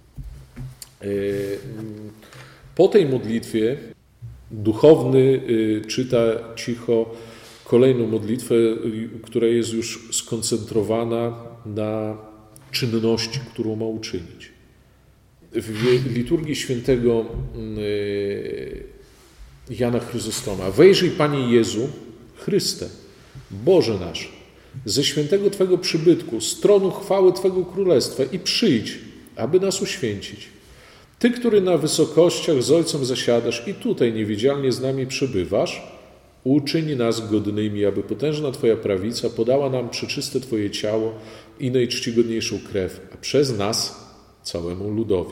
Po tej modlitwie duchowny czyta cicho kolejną modlitwę, która jest już skoncentrowana na czynności, którą ma uczynić. W liturgii świętego Jana Chryzostoma. Wejrzyj, Panie Jezu, Chryste, Boże nasz, ze świętego Twego przybytku, z tronu chwały Twego królestwa i przyjdź, aby nas uświęcić. Ty, który na wysokościach z Ojcem zasiadasz i tutaj niewidzialnie z nami przebywasz, uczyń nas godnymi, aby potężna Twoja prawica podała nam przeczyste Twoje ciało i najczcigodniejszą krew, a przez nas całemu ludowi.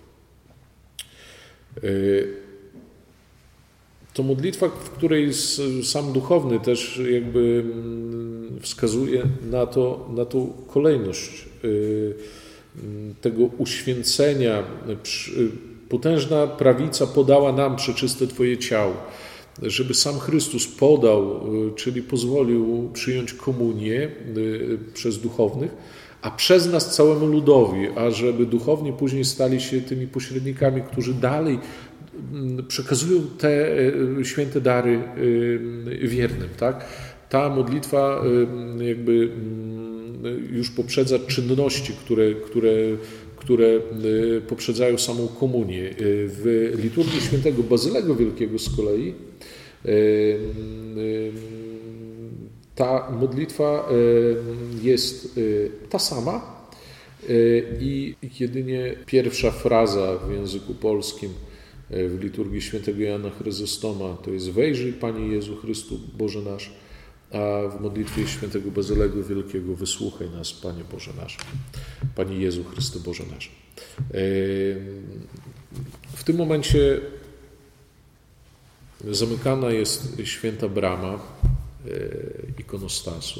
To modlitwa, w której sam duchowny też jakby wskazuje na tą kolejność tego uświęcenia. Potężna prawica podała nam przeczyste Twoje ciało. Żeby sam Chrystus podał, czyli pozwolił przyjąć komunię przez duchownych, a przez nas całemu ludowi, a żeby duchowni później stali się tymi pośrednikami, którzy dalej przekazują te święte dary wiernym. Tak? Ta modlitwa jakby już poprzedza czynności, które poprzedzają samą komunię. W liturgii świętego Bazylego Wielkiego z kolei ta modlitwa jest ta sama i jedynie pierwsza fraza w języku polskim w liturgii świętego Jana Chryzostoma to jest wejrzyj, Panie Jezu Chrystu, Boże nasz, a w modlitwie świętego Bazylego Wielkiego wysłuchaj nas, Panie Boże nasz, Panie Jezu Chryste, Boże nasz. W tym momencie zamykana jest święta brama ikonostasu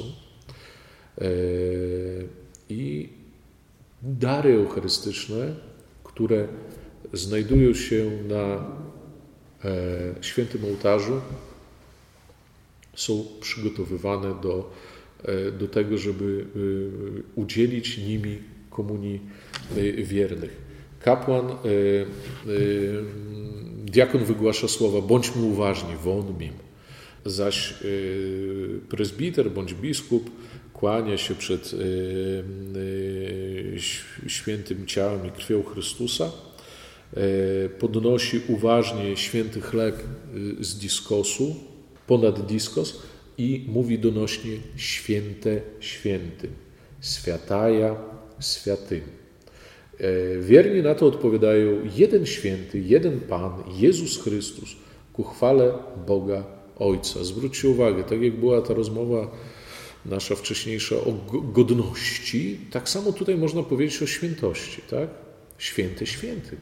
i dary eucharystyczne, które znajdują się na świętym ołtarzu, są przygotowywane do tego, żeby udzielić nimi komunii wiernych. Kapłan, diakon wygłasza słowa bądźmy uważni, wonmim, zaś prezbiter bądź biskup kłania się przed świętym ciałem i krwią Chrystusa, podnosi uważnie święty chleb z diskosu, ponad diskos i mówi donośnie święte świętym, świętaja świętym. Wierni na to odpowiadają jeden święty, jeden Pan, Jezus Chrystus, ku chwale Boga Ojca. Zwróćcie uwagę, tak jak była ta rozmowa nasza wcześniejsza o godności, tak samo tutaj można powiedzieć o świętości. Tak? Święty świętym,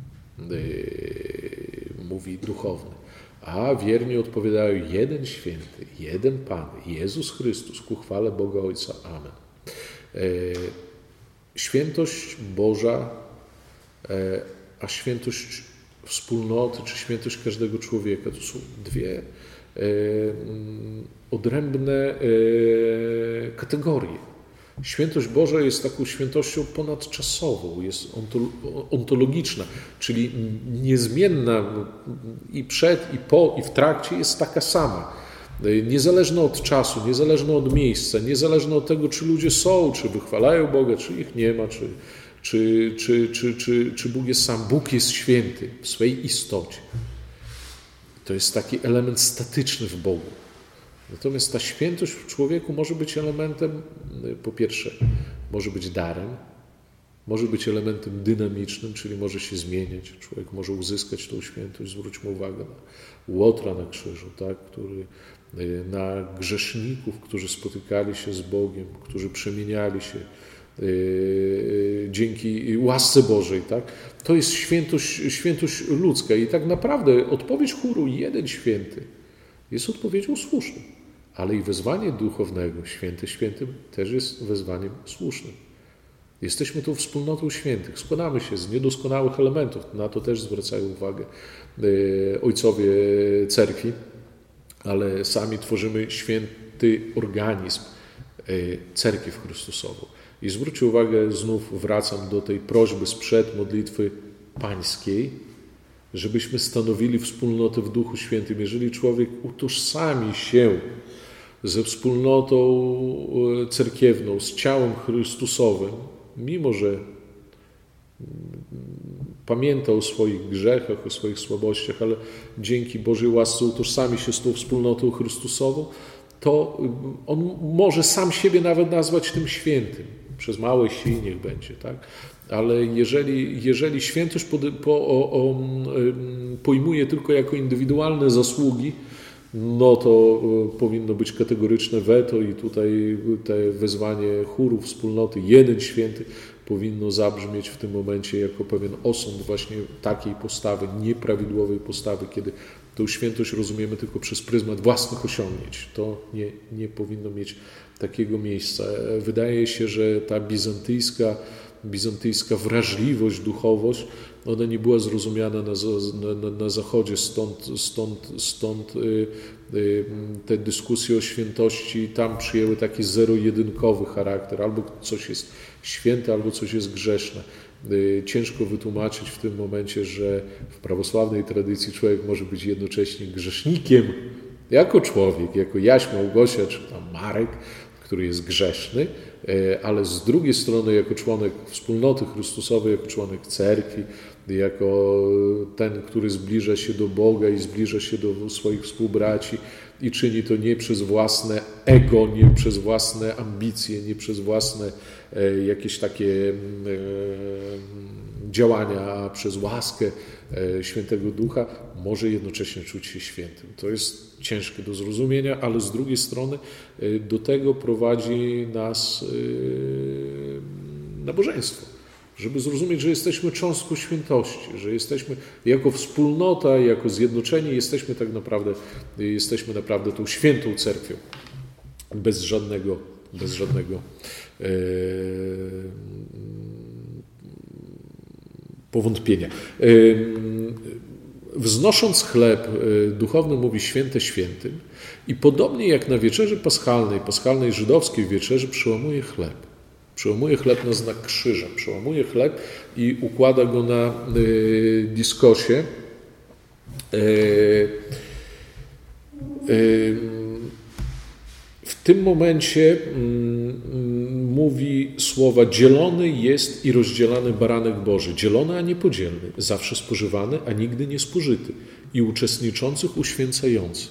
mówi duchowny. A wierni odpowiadają jeden święty, jeden Pan, Jezus Chrystus, ku chwale Boga Ojca. Amen. świętość Boża, a świętość wspólnoty, czy świętość każdego człowieka, to są dwie odrębne kategorie. Świętość Boża jest taką świętością ponadczasową, jest ontologiczna, czyli niezmienna i przed, i po, i w trakcie jest taka sama. Niezależna od czasu, niezależna od miejsca, niezależna od tego, czy ludzie są, czy wychwalają Boga, czy ich nie ma, czy Bóg jest sam. Bóg jest święty w swej istocie. To jest taki element statyczny w Bogu. Natomiast ta świętość w człowieku może być elementem, po pierwsze, może być darem, może być elementem dynamicznym, czyli może się zmieniać. Człowiek może uzyskać tą świętość. Zwróćmy uwagę na Łotra na krzyżu, tak? Na grzeszników, którzy spotykali się z Bogiem, którzy przemieniali się dzięki łasce Bożej. Tak? To jest świętość ludzka i tak naprawdę odpowiedź chóru jeden święty jest odpowiedzią słuszną, ale i wezwanie duchownego święty świętym też jest wezwaniem słusznym. Jesteśmy tą wspólnotą świętych. Składamy się z niedoskonałych elementów. Na to też zwracają uwagę ojcowie cerkwi, ale sami tworzymy święty organizm, cerkiew Chrystusową. I zwróćcie uwagę, znów wracam do tej prośby sprzed modlitwy pańskiej, żebyśmy stanowili wspólnotę w Duchu Świętym. Jeżeli człowiek utożsami się ze wspólnotą cerkiewną, z ciałem Chrystusowym, mimo że pamięta o swoich grzechach, o swoich słabościach, ale dzięki Bożej łasce utożsami się z tą wspólnotą Chrystusową, to on może sam siebie nawet nazwać tym świętym. Przez małe si niech będzie, tak? Ale jeżeli świętość pojmuje tylko jako indywidualne zasługi, no to powinno być kategoryczne weto i tutaj te wezwanie chóru wspólnoty, jeden święty, powinno zabrzmieć w tym momencie jako pewien osąd właśnie takiej postawy, nieprawidłowej postawy, kiedy tą świętość rozumiemy tylko przez pryzmat własnych osiągnięć. To nie powinno mieć takiego miejsca. Wydaje się, że ta bizantyjska wrażliwość, duchowość, ona nie była zrozumiana na Zachodzie, stąd te dyskusje o świętości tam przyjęły taki zero-jedynkowy charakter. Albo coś jest święte, albo coś jest grzeszne. Ciężko wytłumaczyć w tym momencie, że w prawosławnej tradycji człowiek może być jednocześnie grzesznikiem, jako człowiek, jako Jaś, Małgosia czy tam Marek, który jest grzeszny, ale z drugiej strony jako członek wspólnoty Chrystusowej, jako członek cerkwi, jako ten, który zbliża się do Boga i zbliża się do swoich współbraci i czyni to nie przez własne ego, nie przez własne ambicje, nie przez własne jakieś takie działania, a przez łaskę Świętego Ducha, może jednocześnie czuć się świętym. To jest ciężkie do zrozumienia, ale z drugiej strony do tego prowadzi nas nabożeństwo. Żeby zrozumieć, że jesteśmy cząstką świętości, że jesteśmy jako wspólnota, jako zjednoczeni, jesteśmy naprawdę tą świętą cerkwią. Bez żadnego powątpienia. Wznosząc chleb, duchowny mówi święte świętym i podobnie jak na wieczerzy paschalnej żydowskiej wieczerzy przełamuje chleb. Przełamuje chleb na znak krzyża. Przełamuje chleb i układa go na diskosie. W tym momencie mówi słowa: dzielony jest i rozdzielany baranek Boży. Dzielony, a nie podzielny. Zawsze spożywany, a nigdy nie spożyty. I uczestniczących uświęcający.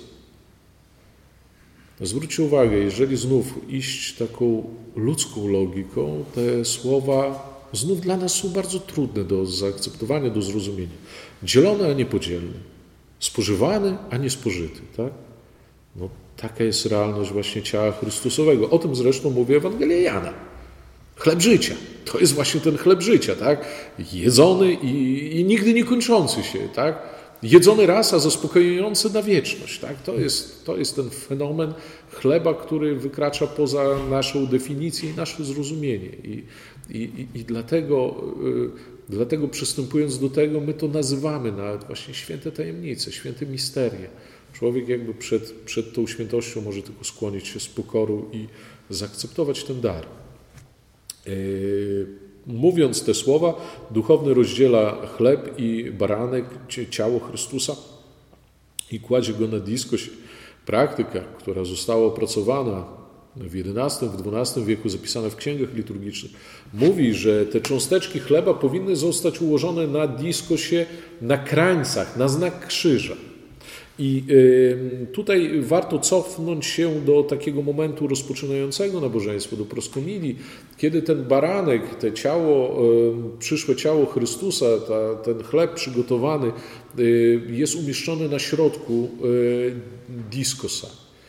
Zwróćcie uwagę, jeżeli znów iść taką ludzką logiką, te słowa znów dla nas są bardzo trudne do zaakceptowania, do zrozumienia. Dzielony, a nie podzielny. Spożywany, a nie spożyty. Tak? No, taka jest realność właśnie ciała Chrystusowego. O tym zresztą mówi Ewangelia Jana. Chleb życia. To jest właśnie ten chleb życia. Tak? Jedzony i nigdy nie kończący się. Tak? jedzony raz, a zaspokajający na wieczność. Tak? To jest ten fenomen chleba, który wykracza poza naszą definicję i nasze zrozumienie. I dlatego przystępując do tego, my to nazywamy nawet właśnie święte tajemnice, święte misterie. Człowiek jakby przed tą świętością może tylko skłonić się z pokorą i zaakceptować ten dar. Mówiąc te słowa, duchowny rozdziela chleb i baranek, ciało Chrystusa i kładzie go na diskość. Praktyka, która została opracowana w XI, w XII wieku, zapisana w księgach liturgicznych, mówi, że te cząsteczki chleba powinny zostać ułożone na diskosie, na krańcach, na znak krzyża. I tutaj warto cofnąć się do takiego momentu rozpoczynającego nabożeństwo, do proskomilii, kiedy ten baranek, te ciało, przyszłe ciało Chrystusa, ten chleb przygotowany jest umieszczony na środku diskosa.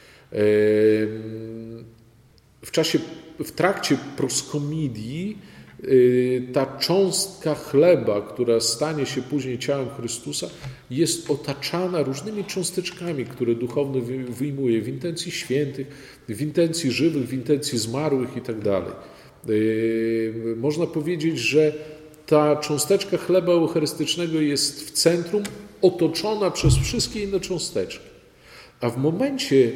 W trakcie proskomilii ta cząstka chleba, która stanie się później ciałem Chrystusa, jest otaczana różnymi cząsteczkami, które duchowny wyjmuje w intencji świętych, w intencji żywych, w intencji zmarłych itd. Można powiedzieć, że ta cząsteczka chleba eucharystycznego jest w centrum, otoczona przez wszystkie inne cząsteczki. A w momencie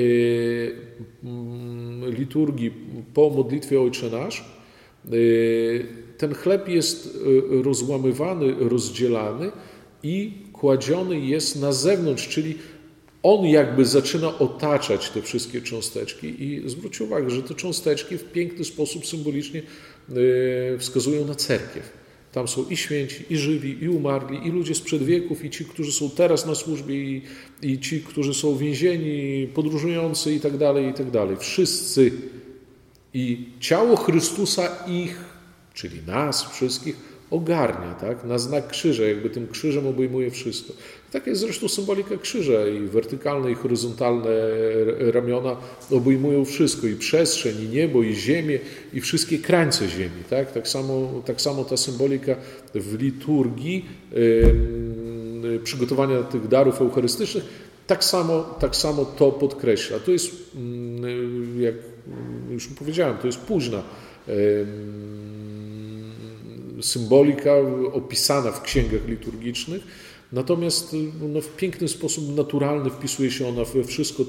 liturgii po modlitwie Ojcze Nasz ten chleb jest rozłamywany, rozdzielany i kładziony jest na zewnątrz, czyli on jakby zaczyna otaczać te wszystkie cząsteczki i zwróć uwagę, że te cząsteczki w piękny sposób symbolicznie wskazują na cerkiew. Tam są i święci, i żywi, i umarli, i ludzie sprzed wieków, i ci, którzy są teraz na służbie, i ci, którzy są więzieni, podróżujący i tak dalej, i tak dalej. Wszyscy. I ciało Chrystusa ich, czyli nas wszystkich, ogarnia, tak? Na znak krzyża, jakby tym krzyżem obejmuje wszystko. Taka jest zresztą symbolika krzyża, i wertykalne, i horyzontalne ramiona obejmują wszystko, i przestrzeń, i niebo, i ziemię, i wszystkie krańce ziemi. Tak? Tak samo ta symbolika w liturgii przygotowania tych darów eucharystycznych tak samo to podkreśla. To jest, jak już powiedziałem, to jest późna symbolika opisana w księgach liturgicznych, natomiast w piękny sposób naturalny wpisuje się ona we wszystko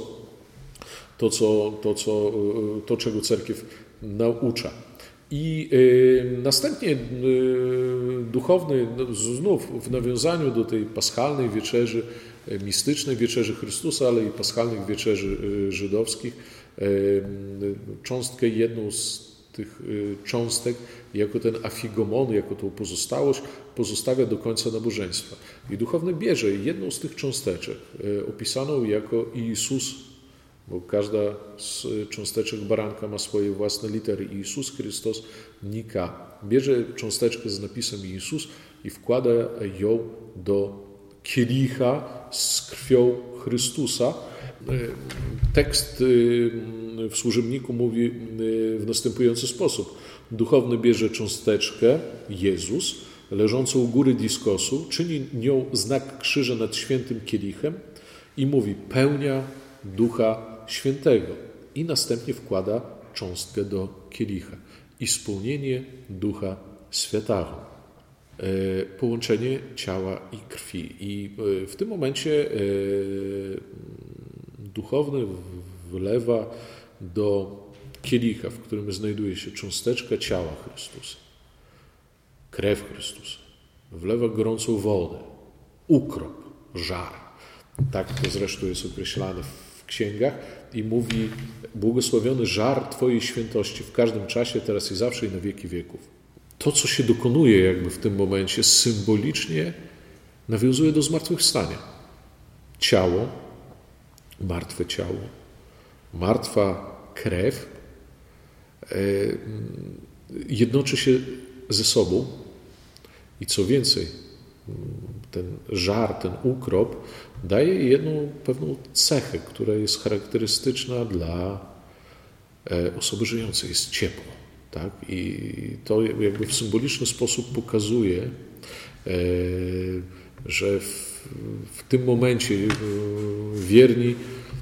to, czego Cerkiew naucza. I następnie duchowny znów w nawiązaniu do tej paschalnej wieczerzy, mistycznej wieczerzy Chrystusa, ale i paschalnych wieczerzy żydowskich, cząstkę, jedną z tych cząstek, jako ten afigomon, jako tą pozostałość, pozostawia do końca nabożeństwa. I duchowny bierze jedną z tych cząsteczek, opisaną jako Jezus, bo każda z cząsteczek baranka ma swoje własne litery. Jezus Chrystus Nika. Bierze cząsteczkę z napisem Jezus i wkłada ją do kielicha z krwią Chrystusa. Tekst w służebniku mówi w następujący sposób. Duchowny bierze cząsteczkę, Jezus, leżącą u góry diskosu, czyni nią znak krzyża nad świętym kielichem i mówi pełnia Ducha Świętego. I następnie wkłada cząstkę do kielicha. I spełnienie Ducha Świętego. Połączenie ciała i krwi. I w tym momencie duchowny wlewa do kielicha, w którym znajduje się cząsteczka ciała Chrystusa, krew Chrystusa. Wlewa gorącą wodę, ukrop, żar. Tak to zresztą jest określane w księgach i mówi błogosławiony żar Twojej świętości w każdym czasie, teraz i zawsze i na wieki wieków. To, co się dokonuje jakby w tym momencie, symbolicznie nawiązuje do zmartwychwstania. Ciało, martwe ciało, martwa krew jednoczy się ze sobą i co więcej, ten żar, ten ukrop daje jedną pewną cechę, która jest charakterystyczna dla osoby żyjącej. Jest ciepło. Tak? I to jakby w symboliczny sposób pokazuje, że w w tym momencie wierni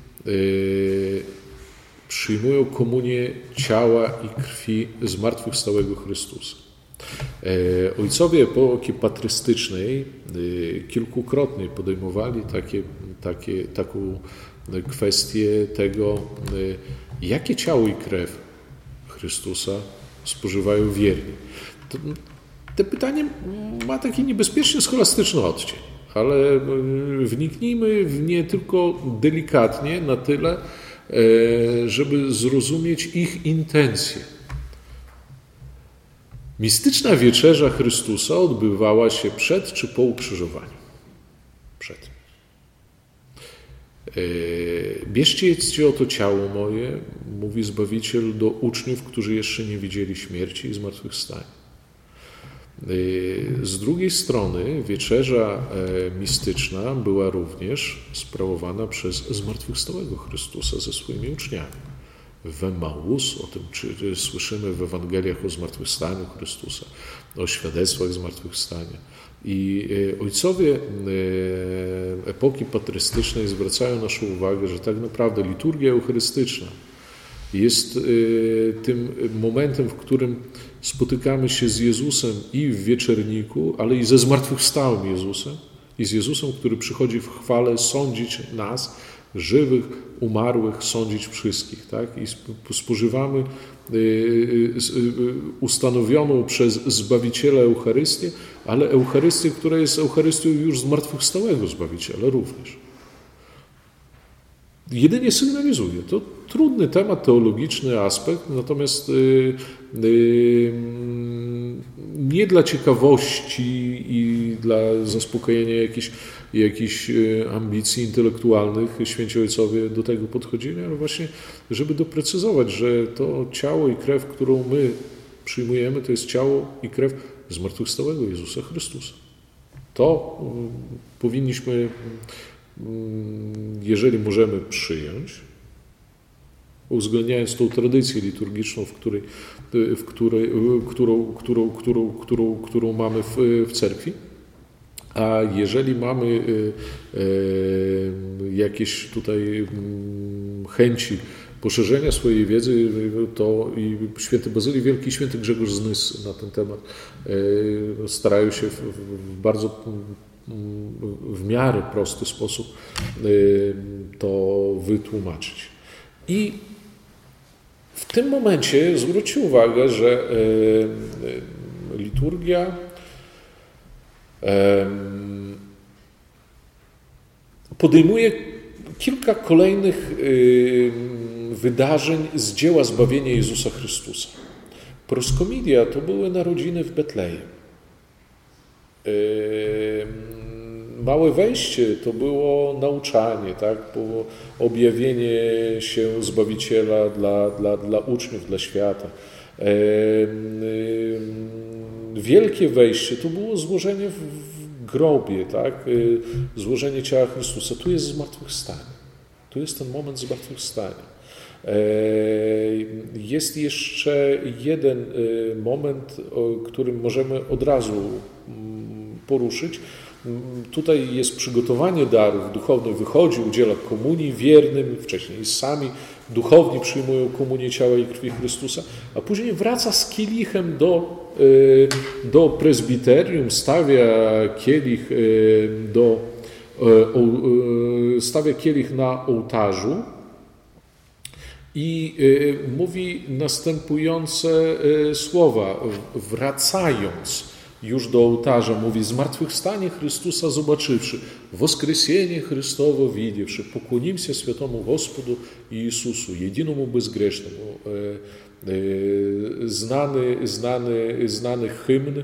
przyjmują komunię ciała i krwi zmartwychwstałego Chrystusa. Ojcowie epoki patrystycznej kilkukrotnie podejmowali taką kwestię tego, jakie ciało i krew Chrystusa spożywają wierni. To pytanie ma taki niebezpieczny scholastyczny odcień, ale wniknijmy w nie tylko delikatnie na tyle, żeby zrozumieć ich intencje. Mistyczna wieczerza Chrystusa odbywała się przed czy po ukrzyżowaniu? Przed. Bierzcie, jedzcie oto ciało moje, mówi Zbawiciel do uczniów, którzy jeszcze nie widzieli śmierci i zmartwychwstania. Z drugiej strony wieczerza mistyczna była również sprawowana przez zmartwychwstałego Chrystusa ze swoimi uczniami. W Emaus, o tym słyszymy w Ewangeliach o zmartwychwstaniu Chrystusa, o świadectwach zmartwychwstania. I ojcowie epoki patrystycznej zwracają naszą uwagę, że tak naprawdę liturgia eucharystyczna jest tym momentem, w którym spotykamy się z Jezusem i w wieczerniku, ale i ze zmartwychwstałym Jezusem i z Jezusem, który przychodzi w chwale sądzić nas, żywych, umarłych, sądzić wszystkich. Tak? I spożywamy ustanowioną przez Zbawiciela Eucharystię, ale Eucharystię, która jest Eucharystią już zmartwychwstałego Zbawiciela również. Jedynie sygnalizuje. To trudny temat, teologiczny aspekt, natomiast nie dla ciekawości i dla zaspokojenia jakichś ambicji intelektualnych święci ojcowie do tego podchodzili, ale właśnie, żeby doprecyzować, że to ciało i krew, którą my przyjmujemy, to jest ciało i krew zmartwychwstałego Jezusa Chrystusa. To powinniśmy, jeżeli możemy, przyjąć, uwzględniając tą tradycję liturgiczną, którą mamy w cerkwi. A jeżeli mamy jakieś tutaj chęci poszerzenia swojej wiedzy, to i święty Bazylii Wielki i święty Grzegorz z Nysy na ten temat starają się w miarę prosty sposób to wytłumaczyć. I w tym momencie zwróćcie uwagę, że liturgia podejmuje kilka kolejnych wydarzeń z dzieła zbawienia Jezusa Chrystusa. Proskomidia to były narodziny w Betlejem. Małe wejście to było nauczanie, tak? Było objawienie się Zbawiciela dla uczniów, dla świata. Wielkie wejście to było złożenie w grobie, tak? Złożenie ciała Chrystusa. Tu jest zmartwychwstanie. Tu jest ten moment zmartwychwstania. Jest jeszcze jeden moment, o którym możemy od razu poruszyć. Tutaj jest przygotowanie darów duchownych, wychodzi, udziela komunii wiernym, wcześniej sami duchowni przyjmują komunię ciała i krwi Chrystusa, a później wraca z kielichem do prezbiterium, stawia kielich na ołtarzu i mówi następujące słowa, wracając już do ołtarza, mówi: zmartwychwstanie Chrystusa zobaczywszy, woskresenie Chrystowo widziewszy, pokłonimся świętemu Gospodu Jezusu, jedinemu bezgresznemu. Znany hymn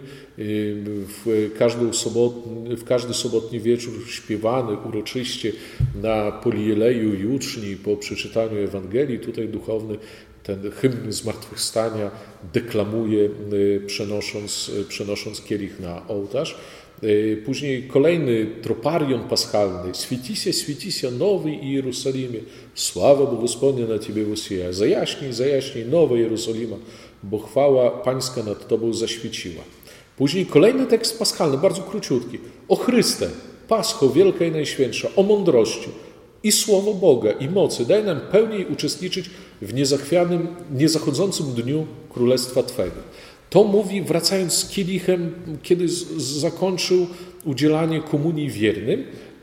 w każdy sobotni wieczór śpiewany uroczyście na polieleju juczni po przeczytaniu Ewangelii. Tutaj duchowny ten hymn zmartwychwstania deklamuje, przenosząc kielich na ołtarz. Później kolejny troparion paschalny. Święcися, Nowy Jerozolimie, sława Gospodnia na Ciebie wysija. Zajaśnij, Nowa Jerozolima, bo chwała Pańska nad Tobą zaświeciła. Później kolejny tekst paschalny, bardzo króciutki. O Chryste, Pascho wielka i najświętsza, o mądrości i słowo Boga i mocy, daj nam pełniej uczestniczyć w niezachodzącym dniu Królestwa Twego. To mówi, wracając z kielichem, kiedy zakończył udzielanie komunii wiernym.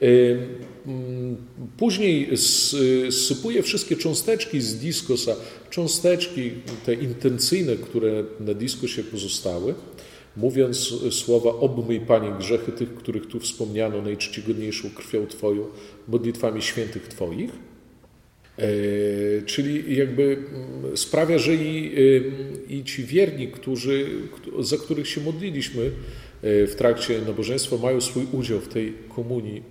Później zsypuje wszystkie cząsteczki z diskosa, cząsteczki te intencyjne, które na diskosie pozostały, mówiąc słowa: obmyj, Panie, grzechy tych, których tu wspomniano, najczcigodniejszą krwią Twoją, modlitwami świętych Twoich. Czyli jakby sprawia, że i ci wierni, za których się modliliśmy w trakcie nabożeństwa, mają swój udział w tej komunii.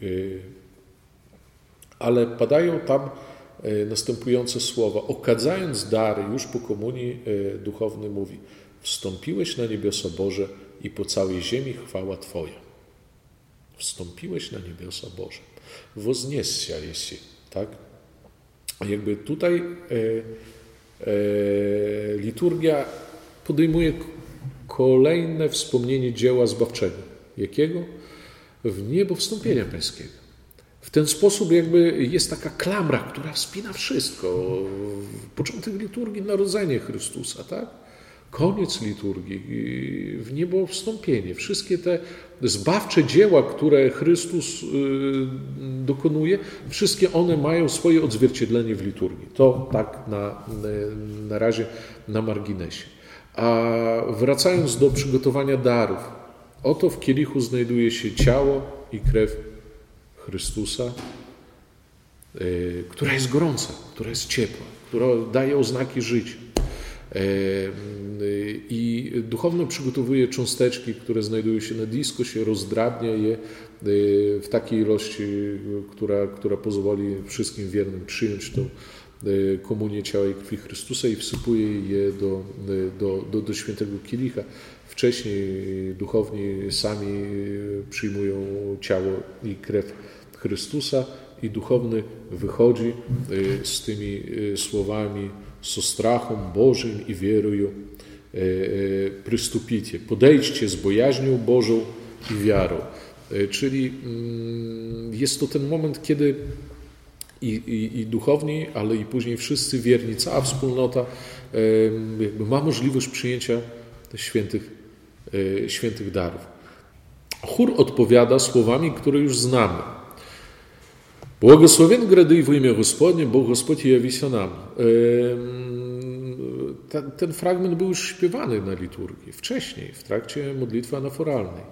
Ale padają tam następujące słowa. Okadzając dary już po komunii, duchowny mówi: wstąpiłeś na niebiosa Boże i po całej ziemi chwała Twoja. Wstąpiłeś na niebiosa Boże. Wozniessia jesi, tak? Jakby tutaj liturgia podejmuje kolejne wspomnienie dzieła zbawczego. Jakiego? W niebo wstąpienia pańskiego. W ten sposób jakby jest taka klamra, która wspina wszystko. Początek liturgii, narodzenie Chrystusa, tak? Koniec liturgii, w niebo wstąpienie. Wszystkie te zbawcze dzieła, które Chrystus dokonuje, wszystkie one mają swoje odzwierciedlenie w liturgii. To tak na razie na marginesie. A wracając do przygotowania darów, oto w kielichu znajduje się ciało i krew Chrystusa, która jest gorąca, która jest ciepła, która daje oznaki życia. I duchowny przygotowuje cząsteczki, które znajdują się na diskosie, rozdrabnia je w takiej ilości, która pozwoli wszystkim wiernym przyjąć tą komunię ciała i krwi Chrystusa, i wsypuje je do świętego kielicha. Wcześniej duchowni sami przyjmują ciało i krew Chrystusa i duchowny wychodzi z tymi słowami: со страхом Bożym i wierują przystąpicie. Podejdźcie z bojaźnią Bożą i wiarą. Czyli jest to ten moment, kiedy i duchowni, ale i później wszyscy wierni, cała wspólnota jakby ma możliwość przyjęcia świętych darów. Chór odpowiada słowami, które już znamy. Błogosławień grady w imię Gospodnie, bo Господь jawi się nam. Ten fragment był już śpiewany na liturgii wcześniej, w trakcie modlitwy anaforalnej.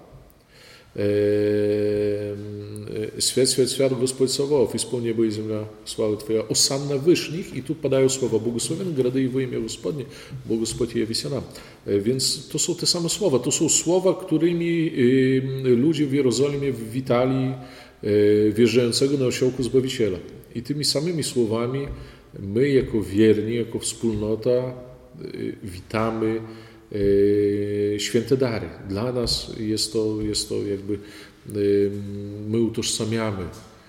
Świat, świat, świat, Господь Саваоф, исполни небо и земля славы Твоя, осанна вышних, i tu padają słowa: błogosławień grady w imię Gospodnie, bo Господь jawi się nam. Więc to są te same słowa, to są słowa, którymi ludzie w Jerozolimie witali wjeżdżającego na osiołku Zbawiciela. I tymi samymi słowami my, jako wierni, jako wspólnota, witamy święte dary. Dla nas jest to jakby, my utożsamiamy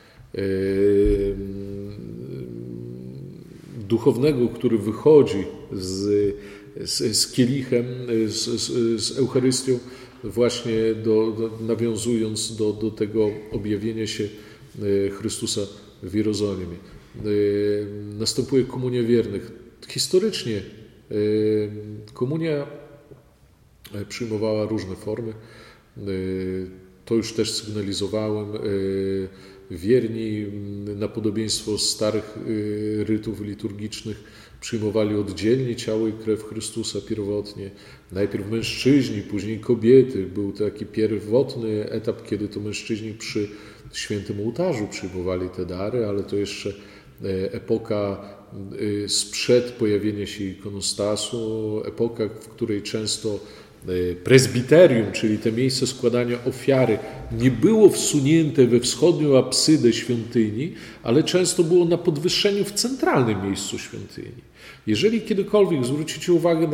duchownego, który wychodzi z kielichem, z Eucharystią, właśnie nawiązując do tego objawienia się Chrystusa w Jerozolimie. Następuje komunia wiernych. Historycznie komunia przyjmowała różne formy. To już też sygnalizowałem. Wierni na podobieństwo starych rytów liturgicznych przyjmowali oddzielnie ciało i krew Chrystusa pierwotnie. Najpierw mężczyźni, później kobiety. Był taki pierwotny etap, kiedy to mężczyźni przy świętym ołtarzu przyjmowali te dary, ale to jeszcze epoka sprzed pojawienia się ikonostasu, epoka, w której często prezbiterium, czyli te miejsce składania ofiary, nie było wsunięte we wschodnią absydę świątyni, ale często było na podwyższeniu w centralnym miejscu świątyni. Jeżeli kiedykolwiek zwrócicie uwagę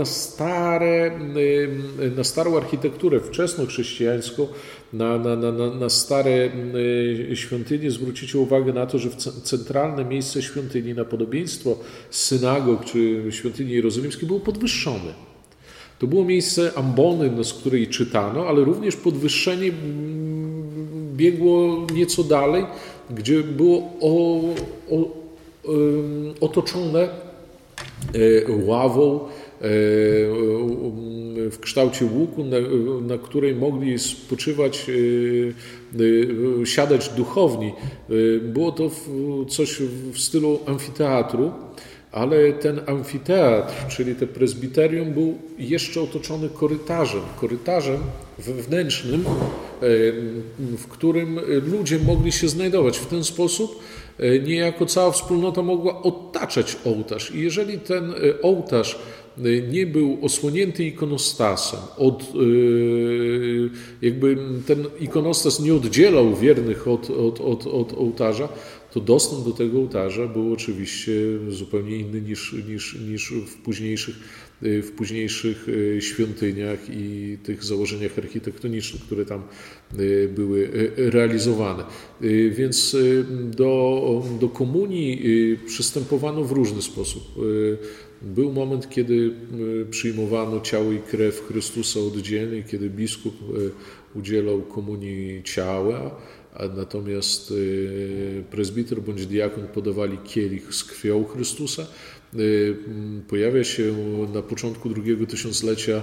na starą architekturę wczesnochrześcijańską, na stare świątynie, zwrócicie uwagę na to, że centralne miejsce świątyni na podobieństwo synagog czy świątyni jerozolimskiej było podwyższone. To było miejsce ambony, z której czytano, ale również podwyższenie biegło nieco dalej, gdzie było otoczone ławą w kształcie łuku, na której mogli spoczywać, siadać duchowni. Było to coś w stylu amfiteatru, ale ten amfiteatr, czyli te prezbiterium, był jeszcze otoczony korytarzem wewnętrznym, w którym ludzie mogli się znajdować. W ten sposób niejako cała wspólnota mogła otaczać ołtarz. I jeżeli ten ołtarz nie był osłonięty ikonostasem, jakby ten ikonostas nie oddzielał wiernych od ołtarza, to dostęp do tego ołtarza był oczywiście zupełnie inny niż w późniejszych świątyniach i tych założeniach architektonicznych, które tam były realizowane. Więc do komunii przystępowano w różny sposób. Był moment, kiedy przyjmowano ciało i krew Chrystusa oddzielnie, kiedy biskup udzielał komunii ciała, natomiast prezbiter bądź diakon podawali kielich z krwią Chrystusa. Pojawia się na początku drugiego tysiąclecia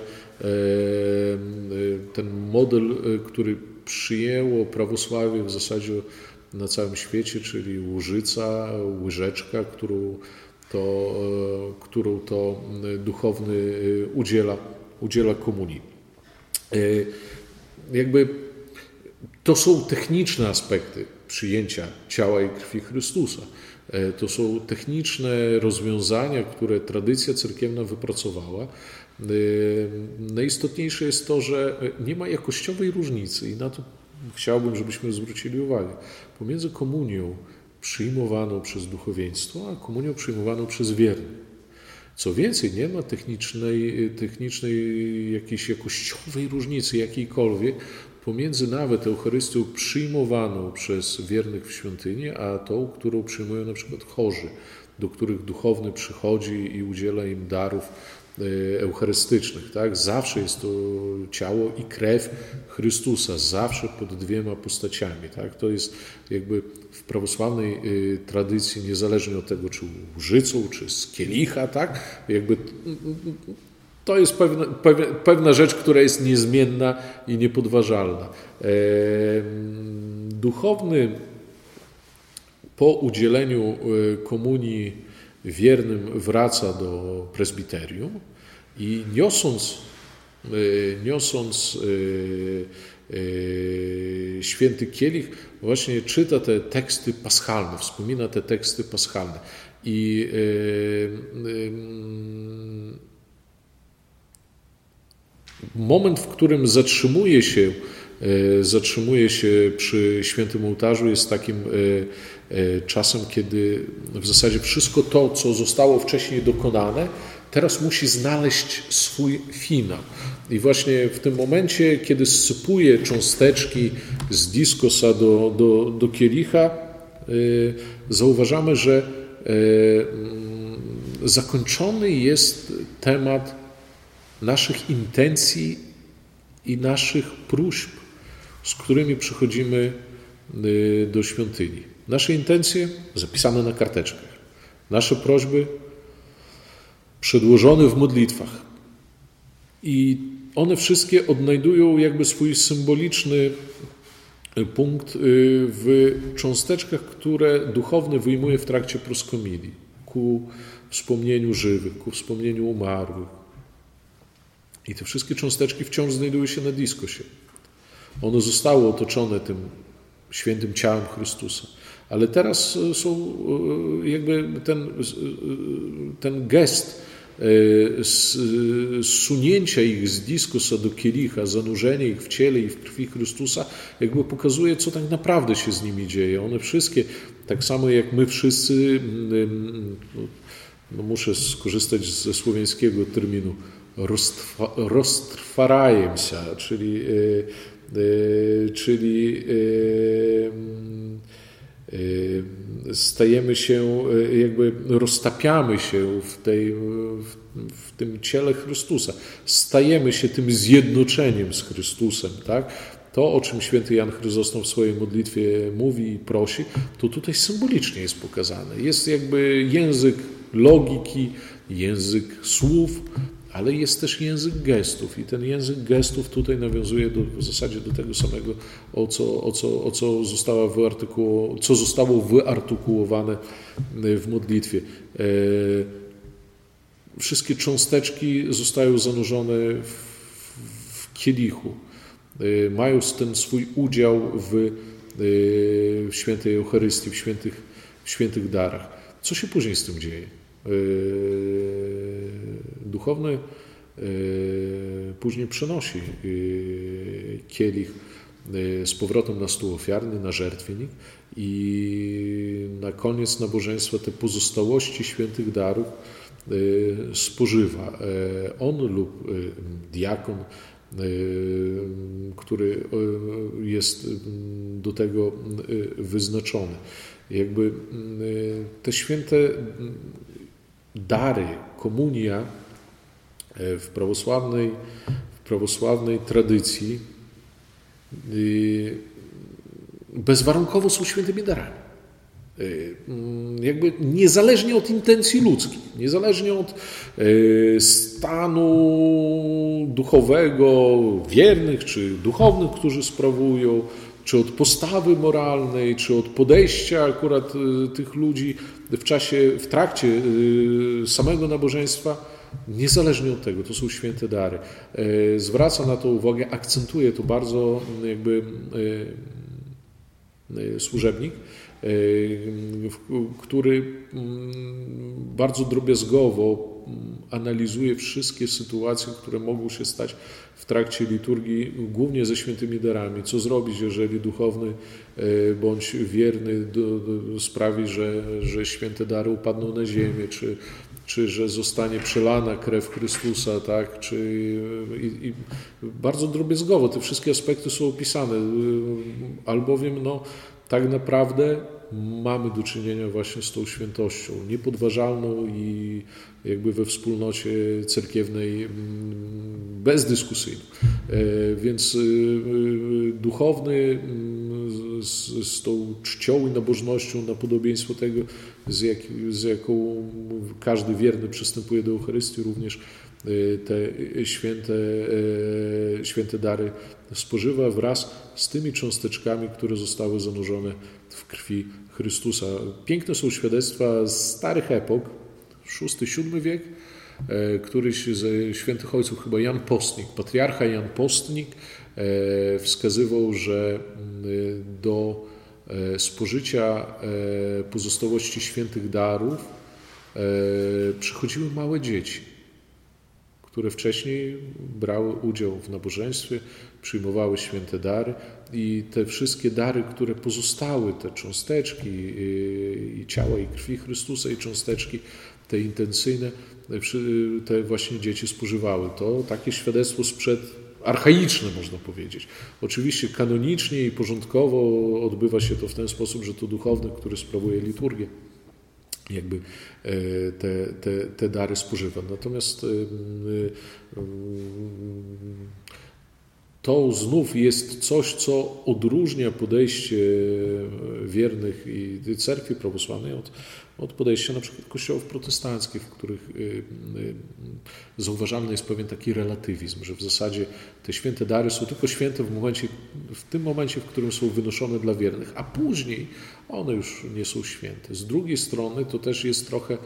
ten model, który przyjęło prawosławie w zasadzie na całym świecie, czyli łużyca, łyżeczka, którą to duchowny udziela komunii. Jakby to są techniczne aspekty przyjęcia ciała i krwi Chrystusa. To są techniczne rozwiązania, które tradycja cerkiewna wypracowała. Najistotniejsze jest to, że nie ma jakościowej różnicy i na to chciałbym, żebyśmy zwrócili uwagę. Pomiędzy komunią przyjmowaną przez duchowieństwo, a komunią przyjmowaną przez wiernych. Co więcej, nie ma technicznej jakiejś jakościowej różnicy jakiejkolwiek pomiędzy nawet Eucharystią przyjmowaną przez wiernych w świątyni, a tą, którą przyjmują na przykład chorzy, do których duchowny przychodzi i udziela im darów eucharystycznych. Tak? Zawsze jest to ciało i krew Chrystusa, zawsze pod dwiema postaciami. Tak? To jest jakby w prawosławnej tradycji, niezależnie od tego, czy łużycą, czy z kielicha, tak? Jakby to jest pewna rzecz, która jest niezmienna i niepodważalna. Duchowny po udzieleniu komunii wiernym wraca do prezbiterium i niosąc święty kielich, właśnie czyta te teksty paschalne, wspomina te teksty paschalne. I moment, w którym zatrzymuje się przy świętym ołtarzu, jest takim czasem, kiedy w zasadzie wszystko to, co zostało wcześniej dokonane, teraz musi znaleźć swój finał. I właśnie w tym momencie, kiedy zsypuje cząsteczki z diskosa do kielicha, zauważamy, że zakończony jest temat naszych intencji i naszych próśb, z którymi przychodzimy do świątyni. Nasze intencje zapisane na karteczkach. Nasze prośby przedłożone w modlitwach. I one wszystkie odnajdują jakby swój symboliczny punkt w cząsteczkach, które duchowny wyjmuje w trakcie proskomidii ku wspomnieniu żywych, ku wspomnieniu umarłych. I te wszystkie cząsteczki wciąż znajdują się na diskosie. One zostały otoczone tym świętym ciałem Chrystusa. Ale teraz są jakby ten gest zsunięcia ich z diskosa do kielicha, zanurzenie ich w ciele i w krwi Chrystusa, jakby pokazuje, co tak naprawdę się z nimi dzieje. One wszystkie, tak samo jak my wszyscy, muszę skorzystać ze słowiańskiego terminu, roztrwarają się, czyli stajemy się, jakby roztapiamy się w tym ciele Chrystusa. Stajemy się tym zjednoczeniem z Chrystusem, tak? to, o czym święty Jan Chryzostom w swojej modlitwie mówi i prosi, to tutaj symbolicznie jest pokazane. Jest jakby język logiki, język słów, ale jest też język gestów i ten język gestów tutaj nawiązuje w zasadzie do tego samego, co zostało wyartykułowane w modlitwie. Wszystkie cząsteczki zostają zanurzone w kielichu. Mają ten swój udział w świętej Eucharystii, w świętych darach. Co się później z tym dzieje? Duchowny później przenosi kielich z powrotem na stół ofiarny, na żertwienik i na koniec nabożeństwa te pozostałości świętych darów spożywa on lub diakon, który jest do tego wyznaczony. Jakby te święte dary, komunia w prawosławnej tradycji bezwarunkowo są świętymi darami. Jakby niezależnie od intencji ludzkich, niezależnie od stanu duchowego wiernych czy duchownych, którzy sprawują, czy od postawy moralnej, czy od podejścia akurat tych ludzi w trakcie samego nabożeństwa, niezależnie od tego, to są święte dary. Zwraca na to uwagę, akcentuje to bardzo jakby służebnik, który bardzo drobiazgowo analizuje wszystkie sytuacje, które mogą się stać w trakcie liturgii, głównie ze świętymi darami. Co zrobić, jeżeli duchowny bądź wierny sprawi, że święte dary upadną na ziemię, czy że zostanie przelana krew Chrystusa, tak? I bardzo drobiazgowo te wszystkie aspekty są opisane, albowiem tak naprawdę mamy do czynienia właśnie z tą świętością niepodważalną i jakby we wspólnocie cerkiewnej bezdyskusyjną. Więc duchowny z tą czcią i nabożnością na podobieństwo tego, z jaką każdy wierny przystępuje do Eucharystii, również te święte dary spożywa wraz z tymi cząsteczkami, które zostały zanurzone w krwi Chrystusa. Piękne są świadectwa z starych epok, VI-VII wiek. Któryś ze świętych ojców, chyba Jan Postnik, patriarcha Jan Postnik, wskazywał, że do spożycia pozostałości świętych darów przychodziły małe dzieci, które wcześniej brały udział w nabożeństwie, przyjmowały święte dary i te wszystkie dary, które pozostały, te cząsteczki i ciała i krwi Chrystusa i cząsteczki te intencyjne, te właśnie dzieci spożywały. To takie świadectwo sprzed archaiczne, można powiedzieć. Oczywiście kanonicznie i porządkowo odbywa się to w ten sposób, że to duchowny, który sprawuje liturgię, jakby te dary spożywa. Natomiast to znów jest coś, co odróżnia podejście wiernych i cerkwi prawosławnej od podejścia na przykład kościołów protestanckich, w których zauważalny jest pewien taki relatywizm, że w zasadzie te święte dary są tylko święte w tym momencie, w którym są wynoszone dla wiernych, a później one już nie są święte. Z drugiej strony to też jest trochę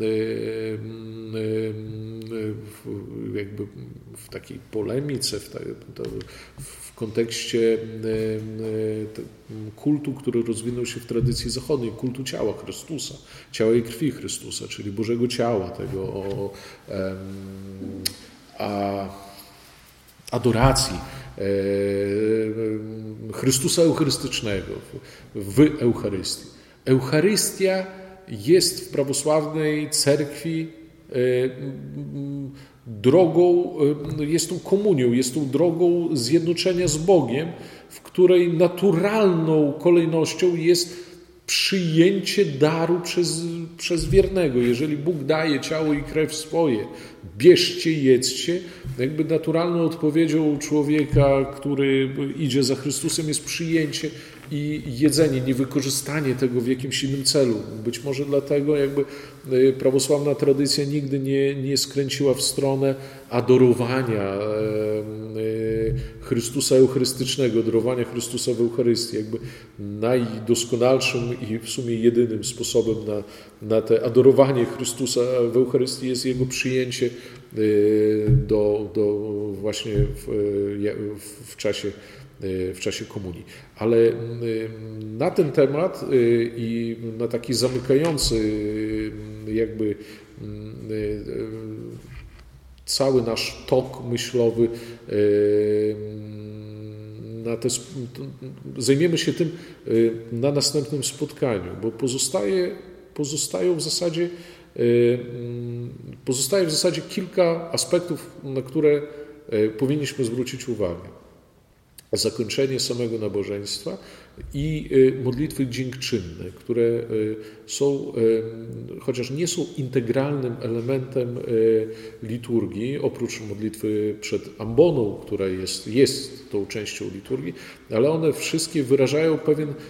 jakby w takiej polemice, w kontekście kultu, który rozwinął się w tradycji zachodniej, kultu ciała Chrystusa, ciała i krwi Chrystusa, czyli Bożego Ciała, tego adoracji Chrystusa Eucharystycznego w Eucharystii. Eucharystia jest w prawosławnej cerkwi drogą, jest tą komunią, jest tą drogą zjednoczenia z Bogiem, w której naturalną kolejnością jest przyjęcie daru przez wiernego. Jeżeli Bóg daje ciało i krew swoje, bierzcie, jedzcie. Jakby naturalną odpowiedzią człowieka, który idzie za Chrystusem, jest przyjęcie i jedzenie, nie wykorzystanie tego w jakimś innym celu. Być może dlatego jakby prawosławna tradycja nigdy nie skręciła w stronę adorowania Chrystusa Eucharystycznego, adorowania Chrystusa w Eucharystii. Jakby najdoskonalszym i w sumie jedynym sposobem na te adorowanie Chrystusa w Eucharystii jest Jego przyjęcie właśnie w czasie komunii. Ale na ten temat i na taki zamykający jakby cały nasz tok myślowy zajmiemy się tym na następnym spotkaniu, bo pozostaje w zasadzie kilka aspektów, na które powinniśmy zwrócić uwagę. Zakończenie samego nabożeństwa i modlitwy dziękczynne, które są, chociaż nie są integralnym elementem liturgii, oprócz modlitwy przed amboną, która jest tą częścią liturgii, ale one wszystkie wyrażają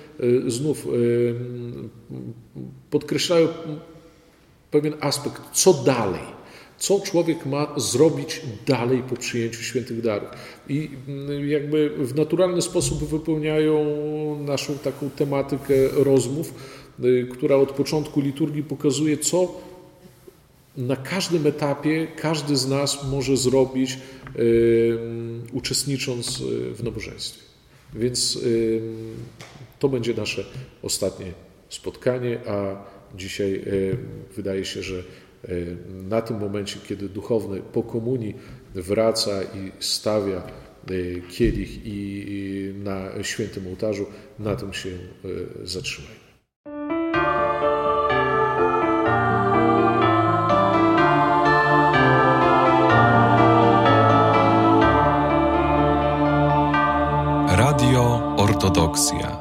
podkreślają pewien aspekt, co dalej. Co człowiek ma zrobić dalej po przyjęciu świętych darów. I jakby w naturalny sposób wypełniają naszą taką tematykę rozmów, która od początku liturgii pokazuje, co na każdym etapie każdy z nas może zrobić, uczestnicząc w nabożeństwie. Więc to będzie nasze ostatnie spotkanie, a dzisiaj wydaje się, że na tym momencie, kiedy duchowny po komunii wraca i stawia kielich i na świętym ołtarzu, na tym się zatrzymajmy. Radio Ortodoksja.